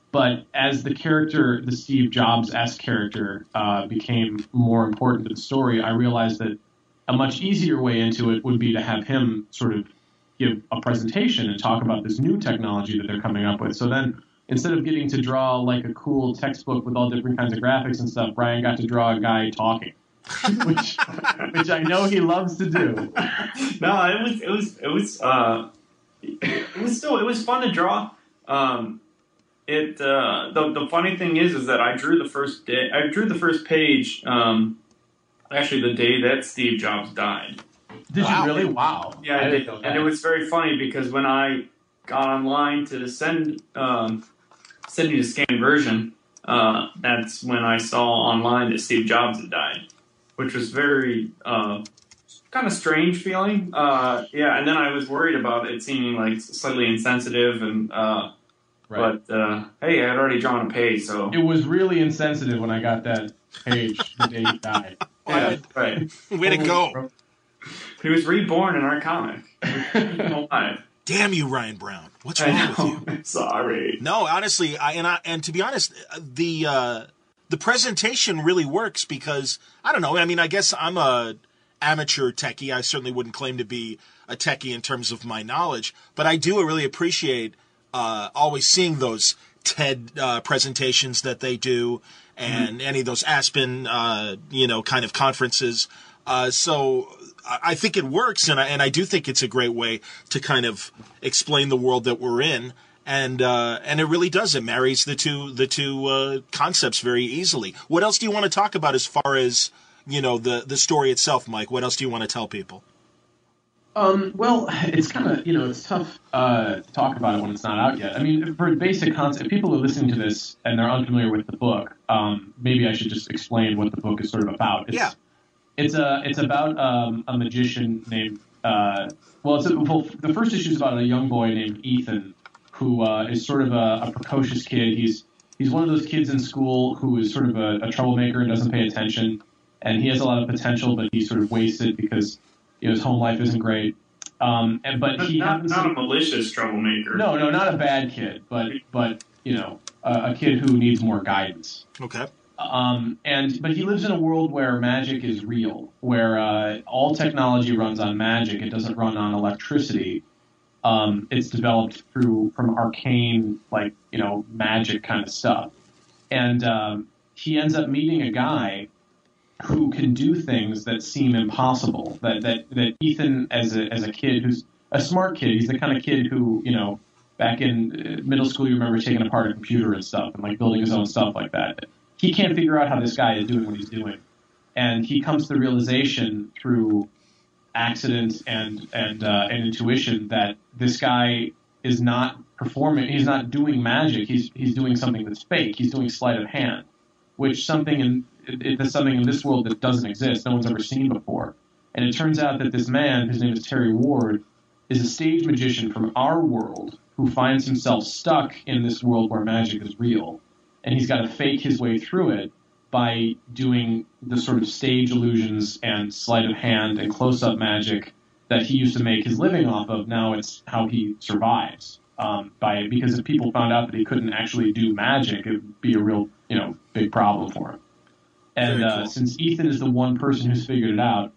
But as the character, the Steve Jobs-esque character, uh, became more important to the story, I realized that a much easier way into it would be to have him sort of give a presentation and talk about this new technology that they're coming up with. So then, instead of getting to draw like a cool textbook with all different kinds of graphics and stuff, Brian got to draw a guy talking, which, which I know he loves to do. No, it was it was it was uh, it was still it was fun to draw. Um, It uh, the the funny thing is is that I drew the first day I drew the first page um, actually the day that Steve Jobs died. Did Wow. you really? Wow. Yeah, I did. And it was very funny because when I got online to send um, send you the scanned version, uh, that's when I saw online that Steve Jobs had died, which was very uh, kind of strange feeling. Uh, yeah, and then I was worried about it seeming like slightly insensitive and. Uh, Right. But, uh, hey, I had already drawn a page, so... It was really insensitive when I got that page the day he died. Yeah, right. Way to go. He was reborn in our comic. Alive. Damn you, Ryan Brown. What's I wrong with know. you? Sorry. No, honestly, I, and I, and to be honest, the uh, the presentation really works because, I don't know, I mean, I guess I'm a amateur techie. I certainly wouldn't claim to be a techie in terms of my knowledge, but I do really appreciate uh, always seeing those TED uh, presentations that they do and mm-hmm. any of those Aspen, uh, you know, kind of conferences. Uh, so I think it works, and I, and I do think it's a great way to kind of explain the world that we're in. And uh, and it really does. It marries the two the two uh, concepts very easily. What else do you want to talk about as far as, you know, the, the story itself, Mike? What else do you want to tell people? Um, well, it's kind of, you know, it's tough uh, to talk about it when it's not out yet. I mean, for basic concept, if people are listening to this and they're unfamiliar with the book, um, maybe I should just explain what the book is sort of about. It's, yeah. It's a it's about um, a magician named uh, well, it's a, well, the first issue is about a young boy named Ethan who uh, is sort of a, a precocious kid. He's he's one of those kids in school who is sort of a, a troublemaker and doesn't pay attention, and he has a lot of potential, but he's sort of wasted because you know, his home life isn't great. Um, and but he not, happens not to, a malicious troublemaker. No, no, not a bad kid, but but you know, a, a kid who needs more guidance. Okay. Um, and but he lives in a world where magic is real, where uh, all technology runs on magic. It doesn't run on electricity. Um, it's developed through from arcane, like you know, magic kind of stuff. And um, he ends up meeting a guy who can do things that seem impossible. That that that Ethan, as a as a kid who's a smart kid, he's the kind of kid who you know, back in middle school, you remember taking apart a computer and stuff and like building his own stuff like that. He can't figure out how this guy is doing what he's doing. And he comes to the realization through accident and and, uh, and intuition that this guy is not performing, he's not doing magic, he's he's doing something that's fake, he's doing sleight of hand, which something in it, it's something in this world that doesn't exist, no one's ever seen before. And it turns out that this man, his name is Terry Ward, is a stage magician from our world who finds himself stuck in this world where magic is real. And he's got to fake his way through it by doing the sort of stage illusions and sleight of hand and close-up magic that he used to make his living off of. Now it's how he survives. Um, by because if people found out that he couldn't actually do magic, it would be a real, you know, big problem for him. And uh, since Ethan is the one person who's figured it out,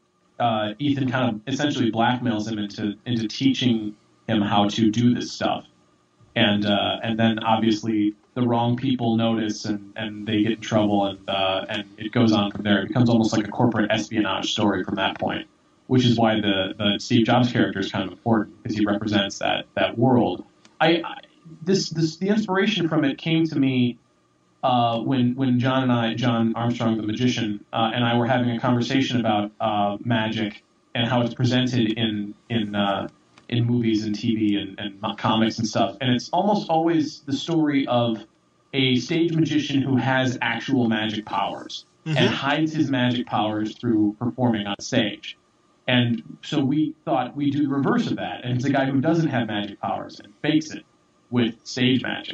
uh, Ethan kind of essentially blackmails him into into teaching him how to do this stuff. And uh, and then obviously the wrong people notice and, and they get in trouble and uh, and it goes on from there. It becomes almost like a corporate espionage story from that point, which is why the, the Steve Jobs character is kind of important because he represents that that world. I, I this this the inspiration from it came to me uh, when when John and I, John Armstrong, the magician, uh, and I were having a conversation about uh, magic and how it's presented in in uh, in movies and T V and, and comics and stuff. And it's almost always the story of a stage magician who has actual magic powers mm-hmm. and hides his magic powers through performing on stage. And so we thought we'd do the reverse of that. And it's a guy who doesn't have magic powers and fakes it with stage magic.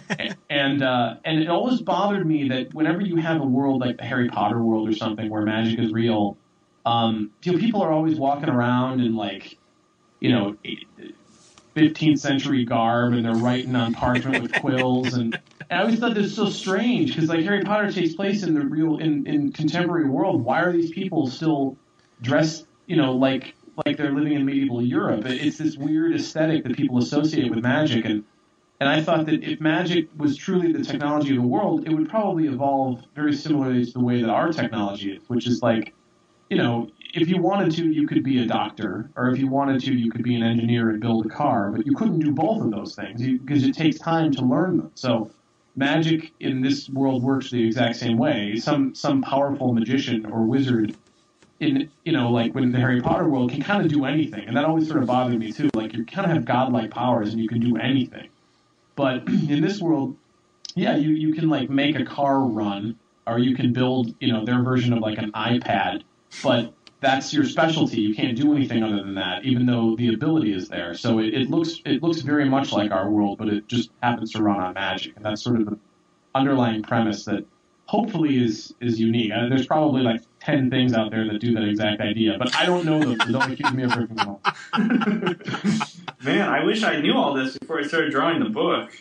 and uh, and it always bothered me that whenever you have a world like the Harry Potter world or something where magic is real, um, you know, people are always walking around and like, you know, fifteenth century garb, and they're writing on parchment with quills, and, and I always thought this was so strange because like Harry Potter takes place in the real in, in contemporary world. Why are these people still dressed, you know, like like they're living in medieval Europe? It's this weird aesthetic that people associate with magic, and and I thought that if magic was truly the technology of the world, it would probably evolve very similarly to the way that our technology is, which is like, you know, if you wanted to, you could be a doctor, or if you wanted to, you could be an engineer and build a car, but you couldn't do both of those things because it takes time to learn them. So magic in this world works the exact same way. Some some powerful magician or wizard in, you know, like when the Harry Potter world can kind of do anything, and that always sort of bothered me too. Like you kind of have godlike powers and you can do anything. But in this world, yeah, you, you can like make a car run, or you can build, you know, their version of like an iPad, but that's your specialty. You can't do anything other than that, even though the ability is there. So it, it looks it looks very much like our world, but it just happens to run on magic, and that's sort of the underlying premise that hopefully is is unique. Uh, there's probably like ten things out there that do that exact idea, but I don't know them, so don't accuse me of ripping them off. Man, I wish I knew all this before I started drawing the book.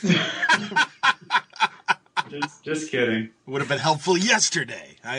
just, just kidding. Would have been helpful yesterday. I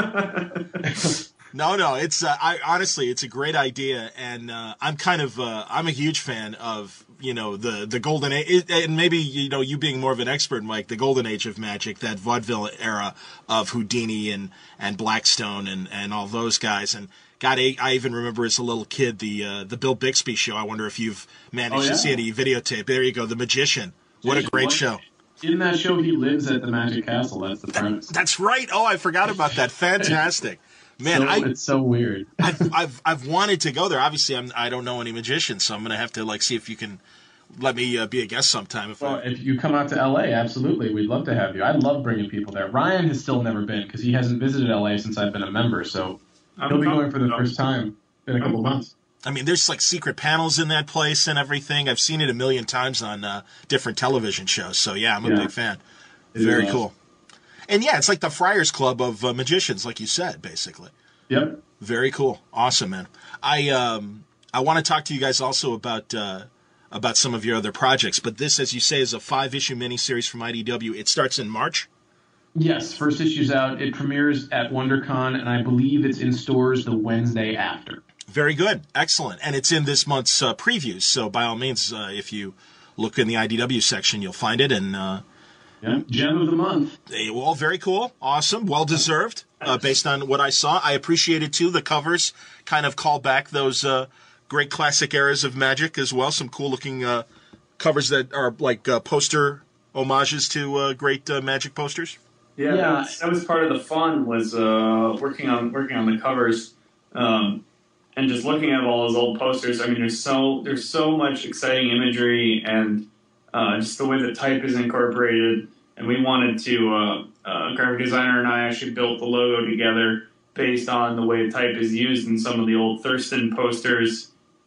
understand. No, no, it's uh, I honestly, it's a great idea, and uh, I'm kind of uh, I'm a huge fan of, you know, the the golden age, and maybe, you know, you being more of an expert, Mike, the golden age of magic, that vaudeville era of Houdini and and Blackstone and and all those guys. And God, I, I even remember as a little kid the uh, the Bill Bixby show. I wonder if you've managed oh, yeah. to see any videotape. There you go, The Magician. What a great show. In that show, he lives at the Magic Castle. That's the premise. That's right. Oh, I forgot about that. Fantastic. Man, so, I, it's so weird. I've, I've I've wanted to go there. Obviously, I'm I don't know any magicians, so I'm gonna have to like see if you can let me uh, be a guest sometime. If well, I... if you come out to L A, absolutely, we'd love to have you. I love bringing people there. Ryan has still never been because he hasn't visited L A since I've been a member, so I'm he'll be going for the up. first time in a couple of months. I mean, there's like secret panels in that place and everything. I've seen it a million times on uh, different television shows. So yeah, I'm a yeah. big fan. It Very cool. And yeah, it's like the Friars Club of uh, magicians, like you said, basically. Yep. Very cool. Awesome, man. I um I want to talk to you guys also about uh, about some of your other projects, but this, as you say, is a five-issue miniseries from I D W. It starts in March? Yes, first issue's out. It premieres at WonderCon, and I believe it's in stores the Wednesday after. Very good. Excellent. And it's in this month's uh, previews, so by all means, uh, if you look in the I D W section, you'll find it, and... Uh, Yeah, gem of the month. They, well, very cool. Awesome. Well-deserved, uh, based on what I saw. I appreciated, too, the covers kind of call back those uh, great classic eras of Magic as well. Some cool-looking uh, covers that are like uh, poster homages to uh, great uh, Magic posters. Yeah, yeah. That, was, that was part of the fun, was uh, working on working on the covers um, and just looking at all those old posters. I mean, there's so there's so much exciting imagery and uh, just the way the type is incorporated. And we wanted to, uh, uh, graphic designer and I actually built the logo together based on the way type is used in some of the old Thurston posters,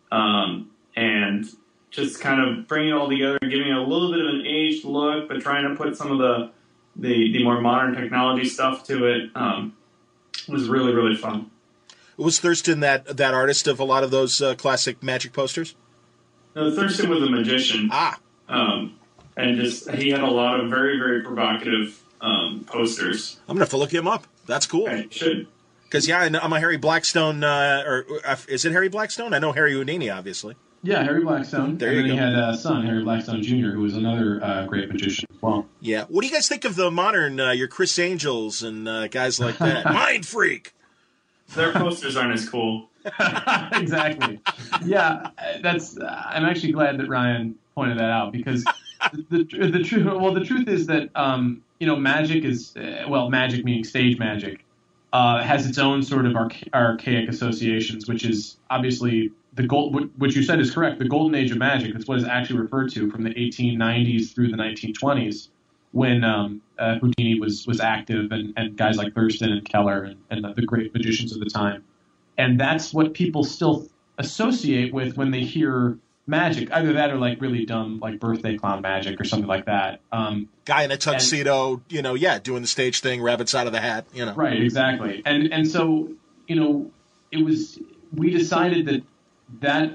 um, and just kind of bringing it all together and giving it a little bit of an aged look, but trying to put some of the the, the more modern technology stuff to it. Um, it was really, really fun. Was Thurston that that artist of a lot of those uh, classic Magic posters? No, Thurston was a magician. Ah. Um, And just he had a lot of very, very provocative um, posters. I'm gonna have to look him up. That's cool. I should. Because yeah, I'm a Harry Blackstone. Uh, or uh, is it Harry Blackstone? I know Harry Houdini, obviously. Yeah, Harry Blackstone. There and you then go. he had a son, Harry Blackstone Junior, who was another uh, great magician as well. Yeah. What do you guys think of the modern, uh, your Chris Angels and uh, guys like that? Mind Freak. Their posters aren't as cool. Exactly. Yeah, that's. Uh, I'm actually glad that Ryan pointed that out because. The, the, the truth, well, the truth is that um, you know, magic is uh, well, magic meaning stage magic, uh, has its own sort of archa- archaic associations, which is obviously the gold. What you said is correct. The golden age of magic. That's what it's actually referred to from the eighteen nineties through the nineteen twenties, when um, uh, Houdini was was active, and, and guys like Thurston and Keller and, and the, the great magicians of the time, and that's what people still associate with when they hear magic. Either that or like really dumb like birthday clown magic or something like that. Um, Guy in a tuxedo, and, you know, yeah, doing the stage thing, rabbits out of the hat, you know. Right, exactly. And and so, you know, it was, we decided that that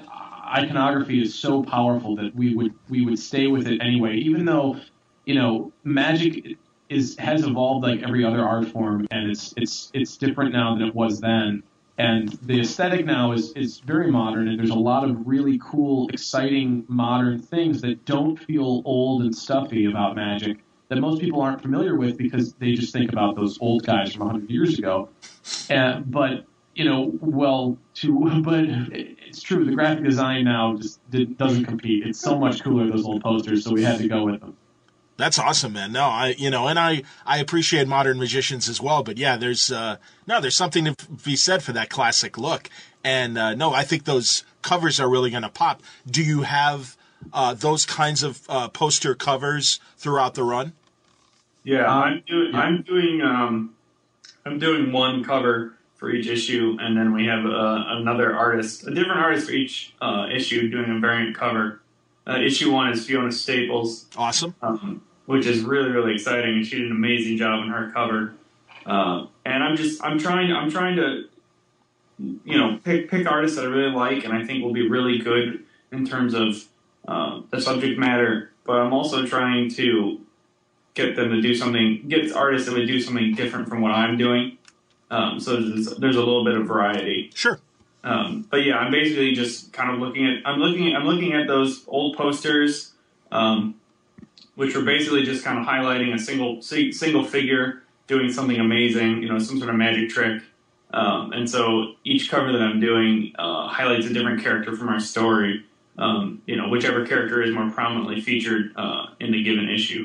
iconography is so powerful that we would we would stay with it anyway, even though, you know, Magic is has evolved like every other art form, and it's it's it's different now than it was then. And the aesthetic now is, is very modern, and there's a lot of really cool, exciting, modern things that don't feel old and stuffy about Magic that most people aren't familiar with because they just think about those old guys from one hundred years ago. And, but, you know, well, to but it's true, the graphic design now just did, doesn't compete. It's so much cooler, those old posters, so we had to go with them. That's awesome, man. No, I, you know, and I, I appreciate modern magicians as well, but yeah, there's, uh, no, there's something to be said for that classic look. And, uh, no, I think those covers are really going to pop. Do you have, uh, those kinds of, uh, poster covers throughout the run? Yeah, Um, I'm doing, yeah. I'm doing, um, I'm doing one cover for each issue, and then we have, uh, another artist, a different artist for each, uh, issue doing a variant cover. Uh, issue one is Fiona Staples. Awesome. Um, which is really, really exciting, and she did an amazing job on her cover. Uh, and I'm just, I'm trying, I'm trying to, you know, pick pick artists that I really like, and I think will be really good in terms of uh, the subject matter. But I'm also trying to get them to do something, get artists that would do something different from what I'm doing. Um, so there's, there's a little bit of variety. Sure. Um, but yeah, I'm basically just kind of looking at, I'm looking, I'm looking at those old posters. Um, which were basically just kind of highlighting a single single figure doing something amazing, you know, some sort of magic trick. Um, and so each cover that I'm doing uh, highlights a different character from our story, um, you know, whichever character is more prominently featured uh, in the given issue.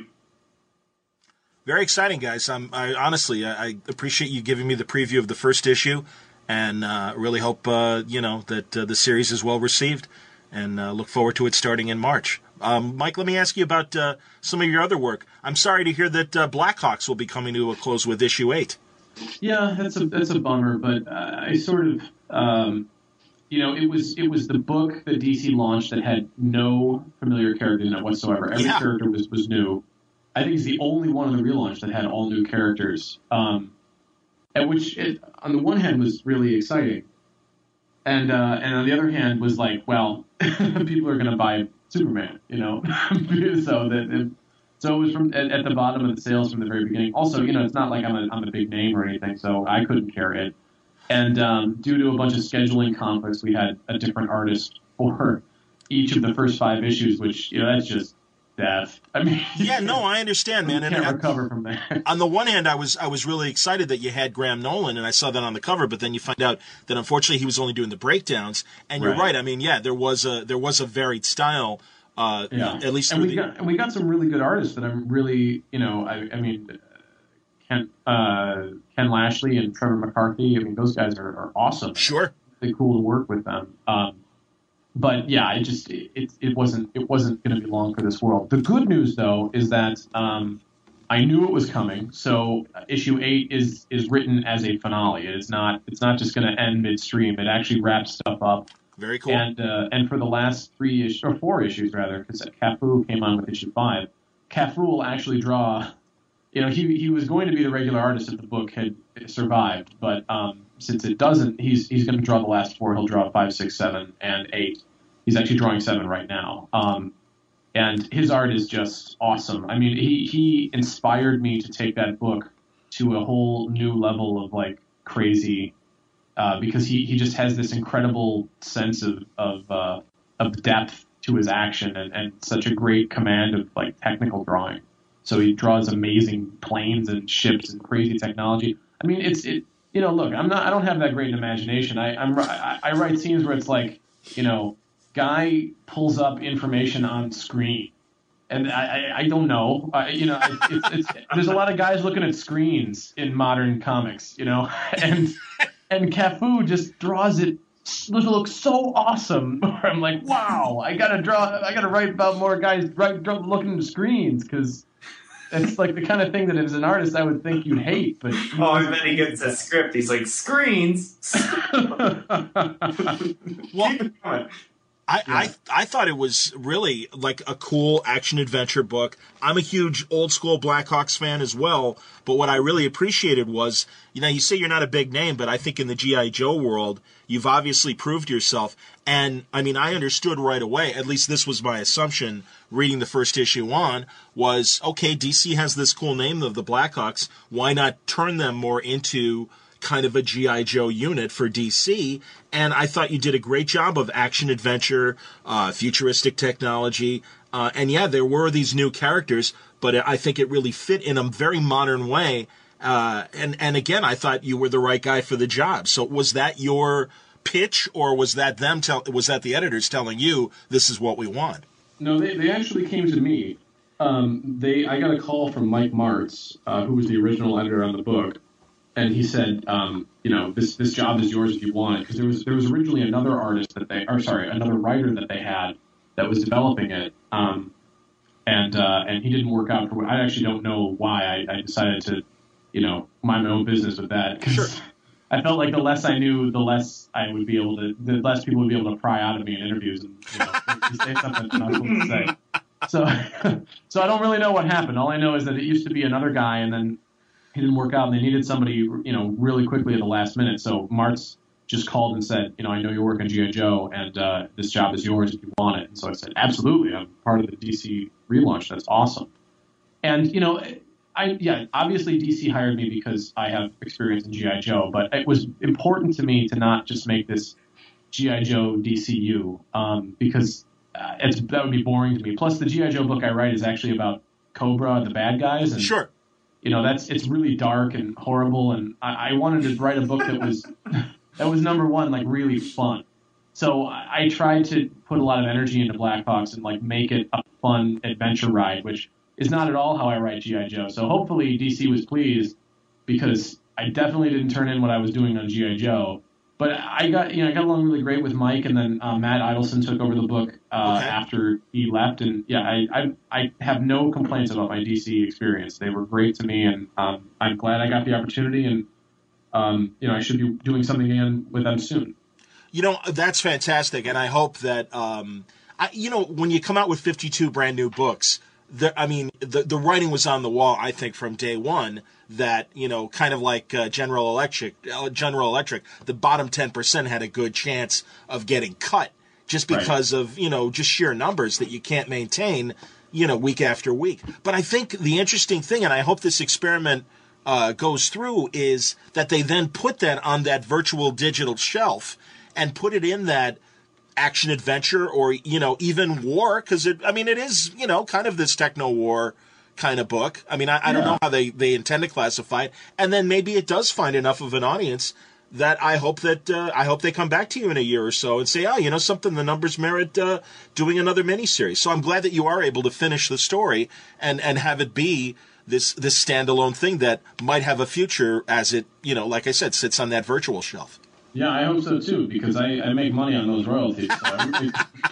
Very exciting, guys. I'm, I honestly, I, I appreciate you giving me the preview of the first issue, and uh, really hope, uh, you know, that uh, the series is well received, and uh, look forward to it starting in March. Um, Mike, let me ask you about uh, some of your other work. I'm sorry to hear that uh, Blackhawks will be coming to a close with issue eight. Yeah, that's a that's a bummer, but uh, I sort of, um, you know, it was it was the book that D C launched that had no familiar character in it whatsoever. Every Yeah. character was, was new. I think it's the only one in the relaunch that had all new characters, um, and which, it, on the one hand, was really exciting, and uh, and on the other hand, was like, well, people are going to buy Superman, you know, so that it, so it was from at, at the bottom of the sales from the very beginning. Also, you know, it's not like I'm a I'm a big name or anything, so I couldn't carry it. And um, due to a bunch of scheduling conflicts, we had a different artist for each of the first five issues, which, you know, that's just death. I mean, Yeah, no, I understand, man. you And can't I- recover from that. on the one hand, I was I was really excited that you had Graham Nolan, and I saw that on the cover. But then you find out that unfortunately he was only doing the breakdowns. And you're Right. right. I mean, yeah, there was a there was a varied style. Uh, Yeah, At least and through we the, got and we got some really good artists that I'm really, you know, I, I mean, Ken uh, Ken Lashley and Trevor McCarthy. I mean, those guys are, are awesome. sure. It's cool to work with them. Um, but yeah, it just it it, it wasn't it wasn't going to be long for this world. The good news though is that um, I knew it was coming. So issue eight is is written as a finale. It is not it's not just going to end midstream. It actually wraps stuff up. Very cool. And uh, and for the last three issues, or four issues rather, because Cafu came on with issue five, Cafu will actually draw. You know, he he was going to be the regular artist if the book had survived, but um, since it doesn't, he's he's going to draw the last four. He'll draw five, six, seven, and eight. He's actually drawing seven right now. Um, and his art is just awesome. I mean, he he inspired me to take that book to a whole new level of like crazy. Uh, because he, he just has this incredible sense of of, uh, of depth to his action and, and such a great command of like technical drawing. So he draws amazing planes and ships and crazy technology. I mean, it's it. You know, look, I'm not. I don't have that great an imagination. I I'm, I, I write scenes where it's like, you know, guy pulls up information on screen, and I I, I don't know. I, you know, it's, it's, it's, there's a lot of guys looking at screens in modern comics. You know, and. And Cafu just draws it to look so awesome. I'm like, wow, I gotta draw, I gotta write about more guys right, looking at screens, because it's like the kind of thing that as an artist I would think you'd hate. But Oh, and then he gets a script. He's like, screens. Well, Keep it going. I, yeah. I I thought it was really like a cool action-adventure book. I'm a huge old-school Blackhawks fan as well, but what I really appreciated was, you know, you say you're not a big name, but I think in the G I. Joe world, you've obviously proved yourself. And, I mean, I understood right away, at least this was my assumption reading the first issue on, was, okay, D C has this cool name of the Blackhawks. Why not turn them more into kind of a G I. Joe unit for D C? And I thought you did a great job of action-adventure, uh, futuristic technology. Uh, and, yeah, there were these new characters, but I think it really fit in a very modern way. Uh, and, and, again, I thought you were the right guy for the job. So was that your pitch, or was that them tell was that the editors telling you this is what we want? No, they, they actually came to me. Um, they I got a call from Mike Martz, uh, who was the original editor on the book, and he said, um, you know, this this job is yours if you want it, because there was there was originally another artist that they, or sorry, another writer that they had that was developing it, um, and uh, and he didn't work out for. I actually don't know why I, I decided to, you know, mind my own business with that. Sure. I felt like the less I knew, the less I would be able to, the less people would be able to pry out of me in interviews and, you know, say something I'm not supposed to say. So, so I don't really know what happened. All I know is that it used to be another guy, and then he didn't work out, and they needed somebody, you know, really quickly at the last minute. So Martz just called and said, you know, I know you work on G I. Joe, and uh, this job is yours if you want it. And so I said, absolutely, I'm part of the D C relaunch. That's awesome. And, you know, I, yeah, obviously D C hired me because I have experience in G I. Joe, but it was important to me to not just make this G I. Joe D C U, um, because uh, it's, that would be boring to me. Plus, the G I. Joe book I write is actually about Cobra, the bad guys, and sure, you know, that's it's really dark and horrible, and I, I wanted to write a book that was that was number one, like really fun. So I, I tried to put a lot of energy into Blackhawks and like make it a fun adventure ride, which is not at all how I write G I. Joe. So hopefully D C was pleased, because I definitely didn't turn in what I was doing on G I. Joe. But I got, you know, I got along really great with Mike, and then uh, Matt Idelson took over the book uh, okay. after he left. And yeah, I, I I have no complaints about my D C experience. They were great to me, and um, I'm glad I got the opportunity. And um, you know, I should be doing something again with them soon. You know, that's fantastic, and I hope that um, I, you know, when you come out with fifty-two brand new books. The, I mean, the the writing was on the wall, I think, from day one, that, you know, kind of like uh, General Electric, uh, General Electric, the bottom ten percent had a good chance of getting cut just because right. of, you know, just sheer numbers that you can't maintain, you know, week after week. But I think the interesting thing, and I hope this experiment uh, goes through, is that they then put that on that virtual digital shelf and put it in that action adventure, or, you know, even war, because it, I mean, it is, you know, kind of this techno war kind of book. I mean, I, I yeah. don't know how they, they intend to classify it. And then maybe it does find enough of an audience that I hope that, uh, I hope they come back to you in a year or so and say, oh, you know something, the numbers merit uh, doing another miniseries. So I'm glad that you are able to finish the story and, and have it be this, this standalone thing that might have a future as it, you know, like I said, sits on that virtual shelf. Yeah, I hope so too, because I, I make money on those royalties. So everybody,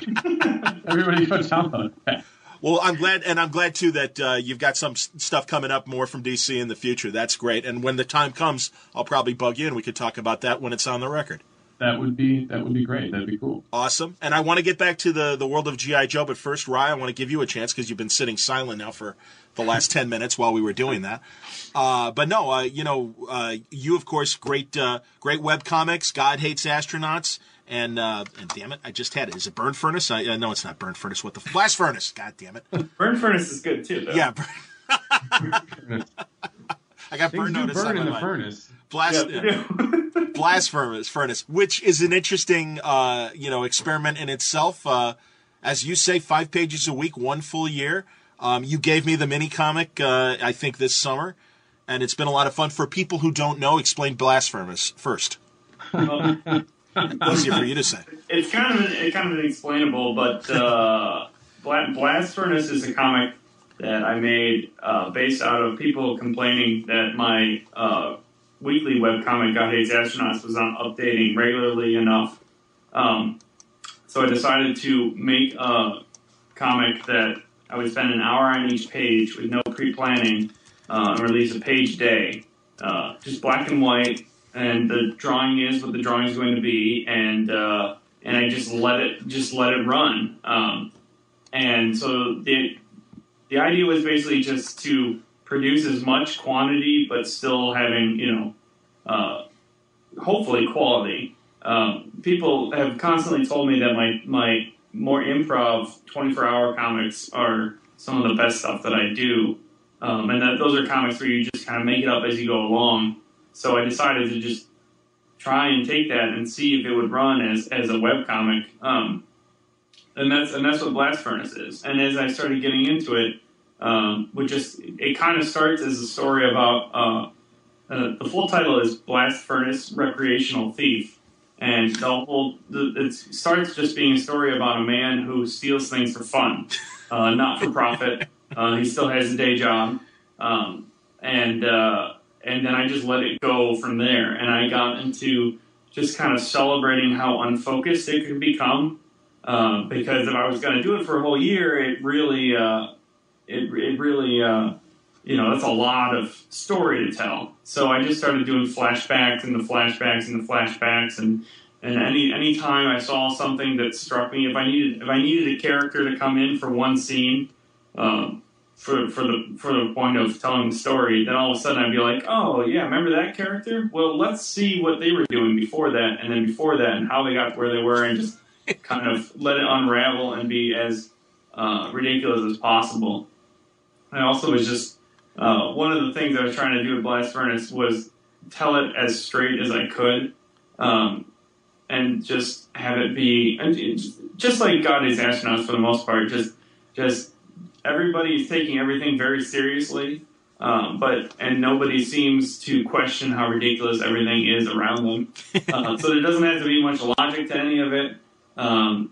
everybody puts out on that. Well, I'm glad, and I'm glad too that uh, you've got some stuff coming up more from D C in the future. That's great. And when the time comes, I'll probably bug you, and we could talk about that when it's on the record. That would be that would be great. That'd be cool. Awesome. And I want to get back to the, the world of G I. Joe, but first, Rye, I want to give you a chance because you've been sitting silent now for the last ten minutes while we were doing that. Uh, but no, uh, you know, uh, you, of course, great uh, great web comics, God Hates Astronauts, and, uh, and damn it, I just had it. Is it Burn Furnace? I, uh, no, it's not Burn Furnace. What the Blast Furnace? God damn it. Burn Furnace is good, too, though. Yeah. I got Things Burn Notice burn on my in the mind. furnace. Blast, yeah. Blast Furnace, Furnace, which is an interesting, uh, you know, experiment in itself. Uh, as you say, five pages a week, one full year. Um, you gave me the mini comic, uh, I think, this summer, and it's been a lot of fun. For people who don't know, explain Blast Furnace first. Well, easier for you to say. It's kind of it's kind of inexplainable, but uh, Blast Furnace is a comic that I made uh, based out of people complaining that my uh, weekly webcomic, God Hates Astronauts, was not updating regularly enough. Um, so I decided to make a comic that I would spend an hour on each page with no pre-planning uh, and release a page day. Uh, just black and white, and the drawing is what the drawing is going to be, and uh, and I just let it just let it run. Um, and so the the idea was basically just to produce as much quantity, but still having, you know, uh, hopefully quality. Um, people have constantly told me that my my more improv twenty-four hour comics are some of the best stuff that I do, um, and that those are comics where you just kind of make it up as you go along. So I decided to just try and take that and see if it would run as, as a webcomic. Um, and that's and that's what Blast Furnace is. And as I started getting into it, um, which just it kind of starts as a story about uh, uh, the full title is Blast Furnace Recreational Thief, and the whole the, it starts just being a story about a man who steals things for fun, uh, not for profit. Uh, he still has a day job, um, and. Uh, And then I just let it go from there. And I got into just kind of celebrating how unfocused it could become. Uh, because if I was going to do it for a whole year, it really, uh, it, it really, uh, you know, that's a lot of story to tell. So I just started doing flashbacks and the flashbacks and the flashbacks. And, and any any time I saw something that struck me, if I needed if I needed a character to come in for one scene, um, For, for the for the point of telling the story, then all of a sudden I'd be like, oh yeah, remember that character? Well, let's see what they were doing before that, and then before that, and how they got to where they were, and just kind of let it unravel and be as uh, ridiculous as possible. I also was just uh, one of the things I was trying to do with Blast Furnace was tell it as straight as I could, um, and just have it be and just like God Hates Astronauts for the most part, just just. Everybody's taking everything very seriously, um, but and nobody seems to question how ridiculous everything is around them. Uh, so there doesn't have to be much logic to any of it, um,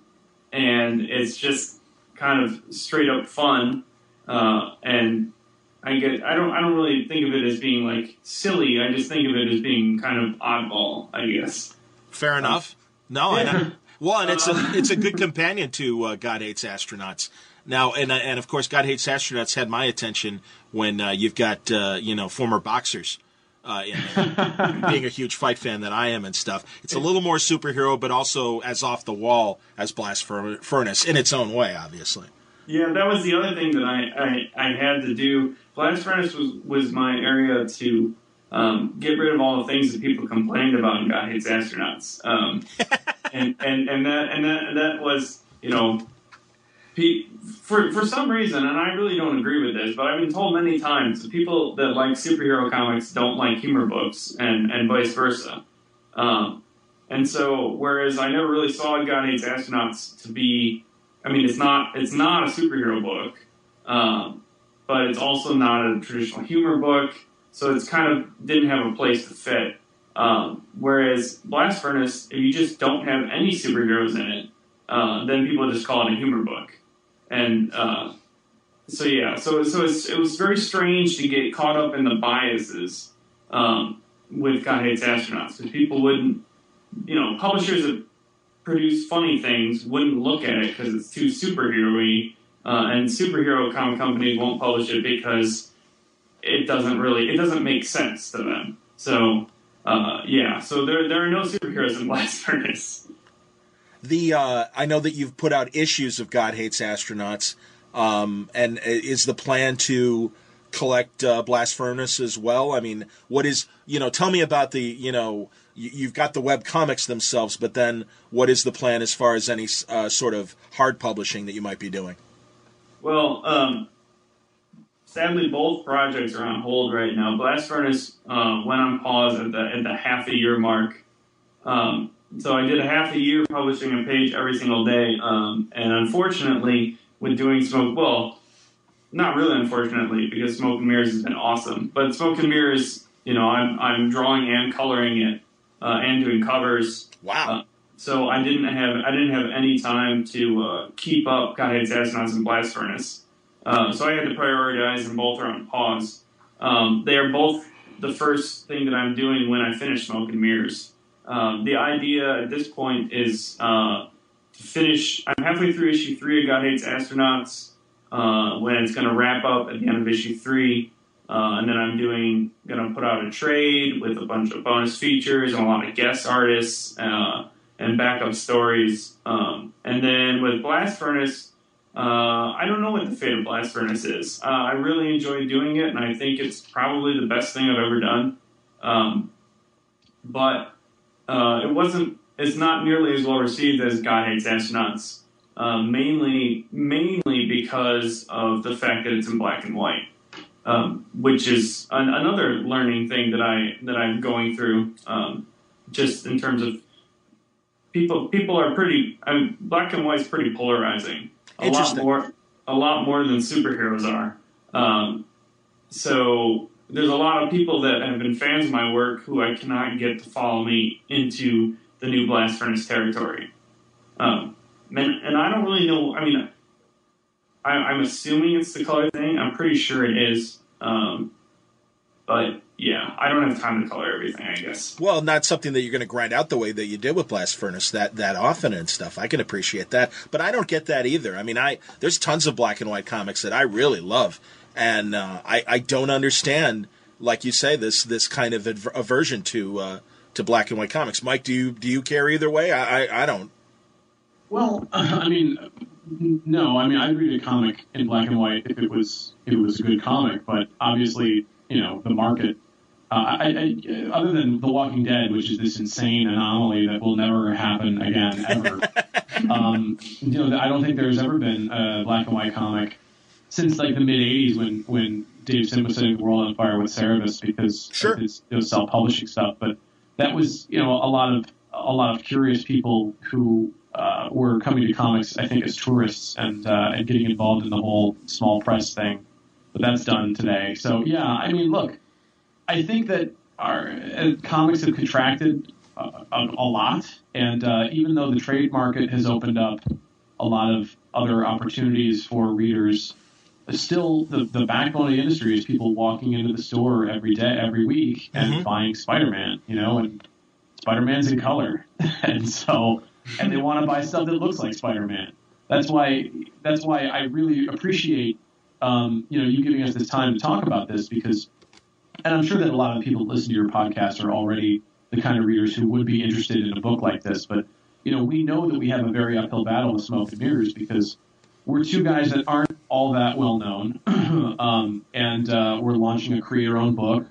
and it's just kind of straight up fun. Uh, and I get I don't I don't really think of it as being like silly. I just think of it as being kind of oddball, I guess. Fair enough. No, yeah. and, well, and it's a it's a good companion to uh, God Hates Astronauts. Now, and and of course, God Hates Astronauts had my attention when uh, you've got uh, you know former boxers, uh, in, uh, being a huge fight fan that I am and stuff. It's a little more superhero, but also as off the wall as Blast Furnace in its own way, obviously. Yeah, that was the other thing that I, I, I had to do. Blast Furnace was, was my area to um, get rid of all the things that people complained about in God Hates Astronauts, um, and and and that and that that was you know. For for some reason, and I really don't agree with this, but I've been told many times that people that like superhero comics don't like humor books, and, and vice versa. Um, and so, whereas I never really saw God Hates Astronauts to be, I mean, it's not it's not a superhero book, um, but it's also not a traditional humor book, so it's kind of didn't have a place to fit. Um, whereas Blast Furnace, if you just don't have any superheroes in it, uh, then people just call it a humor book. And uh, so yeah, so so it's, it was very strange to get caught up in the biases um, with God Hates Astronauts, because people wouldn't, you know, publishers that produce funny things wouldn't look at it because it's too superhero-y, uh, and superhero comic companies won't publish it because it doesn't really it doesn't make sense to them. So uh, yeah, so there there are no superheroes in Blast Furnace. The uh, I know that you've put out issues of God Hates Astronauts, um, and is the plan to collect uh, Blast Furnace as well? I mean, what is, you know, tell me about the, you know, you've got the web comics themselves, but then what is the plan as far as any uh, sort of hard publishing that you might be doing? Well, um, sadly, both projects are on hold right now. Blast Furnace uh, went on pause at the, at the half a year mark. Um, So I did a half a year publishing a page every single day, um, and unfortunately, with doing Smoke, well, not really unfortunately, because Smoke and Mirrors has been awesome. But Smoke and Mirrors, you know, I'm I'm drawing and coloring it, uh, and doing covers. Wow! Uh, so I didn't have I didn't have any time to uh, keep up God Hates Astronauts and Blast Furnace. Uh, so I had to prioritize, and both are on pause. Um, they are both the first thing that I'm doing when I finish Smoke and Mirrors. Um, the idea at this point is uh, to finish. I'm halfway through issue three of God Hates Astronauts, uh, when it's going to wrap up at the end of issue three, uh, and then I'm doing going to put out a trade with a bunch of bonus features and a lot of guest artists, uh, and backup stories. Um, and then with Blast Furnace, uh, I don't know what the fate of Blast Furnace is. Uh, I really enjoy doing it, and I think it's probably the best thing I've ever done. Um, but uh, it wasn't. It's not nearly as well received as God Hates Astronauts. Uh, mainly, mainly because of the fact that it's in black and white, um, which is an, another learning thing that I that I'm going through. Um, just in terms of people, people are pretty. I mean, black and white is pretty polarizing. A lot more, a lot more than superheroes are. Um, so there's a lot of people that have been fans of my work who I cannot get to follow me into the new Blast Furnace territory. Um, And, and I don't really know. I mean, I, I'm assuming it's the color thing. I'm pretty sure it is. Um, but yeah, I don't have time to color everything, I guess. Well, not something that you're going to grind out the way that you did with Blast Furnace that, that often and stuff. I can appreciate that, but I don't get that either. I mean, I there's tons of black and white comics that I really love, and uh, I I don't understand, like you say, this this kind of aver- aversion to uh, to black and white comics. Mike, do you do you care either way? I I, I don't. Well, I mean, no. I mean, I'd read a comic in black and white if it was if it was a good comic. But obviously, you know, the market. Uh, I, I, other than The Walking Dead, which is this insane anomaly that will never happen again ever. um, you know, I don't think there's ever been a black and white comic since like the mid eighties when when Dave Sim was setting the world on fire with Cerebus because sure. of his you know, self-publishing stuff. But that was you know a lot of a lot of curious people who. Uh, were coming to comics, I think, as tourists and uh, and getting involved in the whole small press thing. But that's done today. So, yeah, I mean, look, I think that our uh, comics have contracted uh, a, a lot. And uh, even though the trade market has opened up a lot of other opportunities for readers, still the, the backbone of the industry is people walking into the store every day, every week and mm-hmm. buying Spider-Man, you know, and Spider-Man's in color. and so... and they want to buy stuff that looks like Spider-Man. That's why. That's why I really appreciate, um, you know, you giving us this time to talk about this because, and I'm sure that a lot of people that listen to your podcast are already the kind of readers who would be interested in a book like this. But you know, we know that we have a very uphill battle with Smoke and Mirrors because we're two guys that aren't all that well known, um, and uh, we're launching a create-your-own book.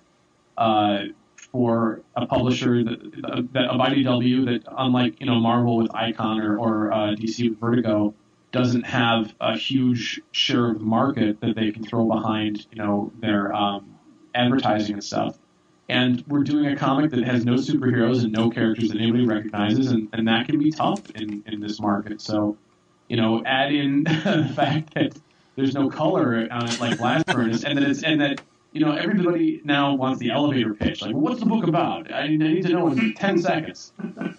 Uh, for a publisher that, that of I D W that, unlike you know Marvel with Icon or, or uh, D C with Vertigo, doesn't have a huge share of the market that they can throw behind you know their um, advertising and stuff. And we're doing a comic that has no superheroes and no characters that anybody recognizes, and, and that can be tough in, in this market. So, you know, add in the fact that there's no color on it like Blast Furnace, and that it's and that. You know, everybody now wants the elevator pitch. Like, well, what's the book about? I need, I need to know in ten seconds.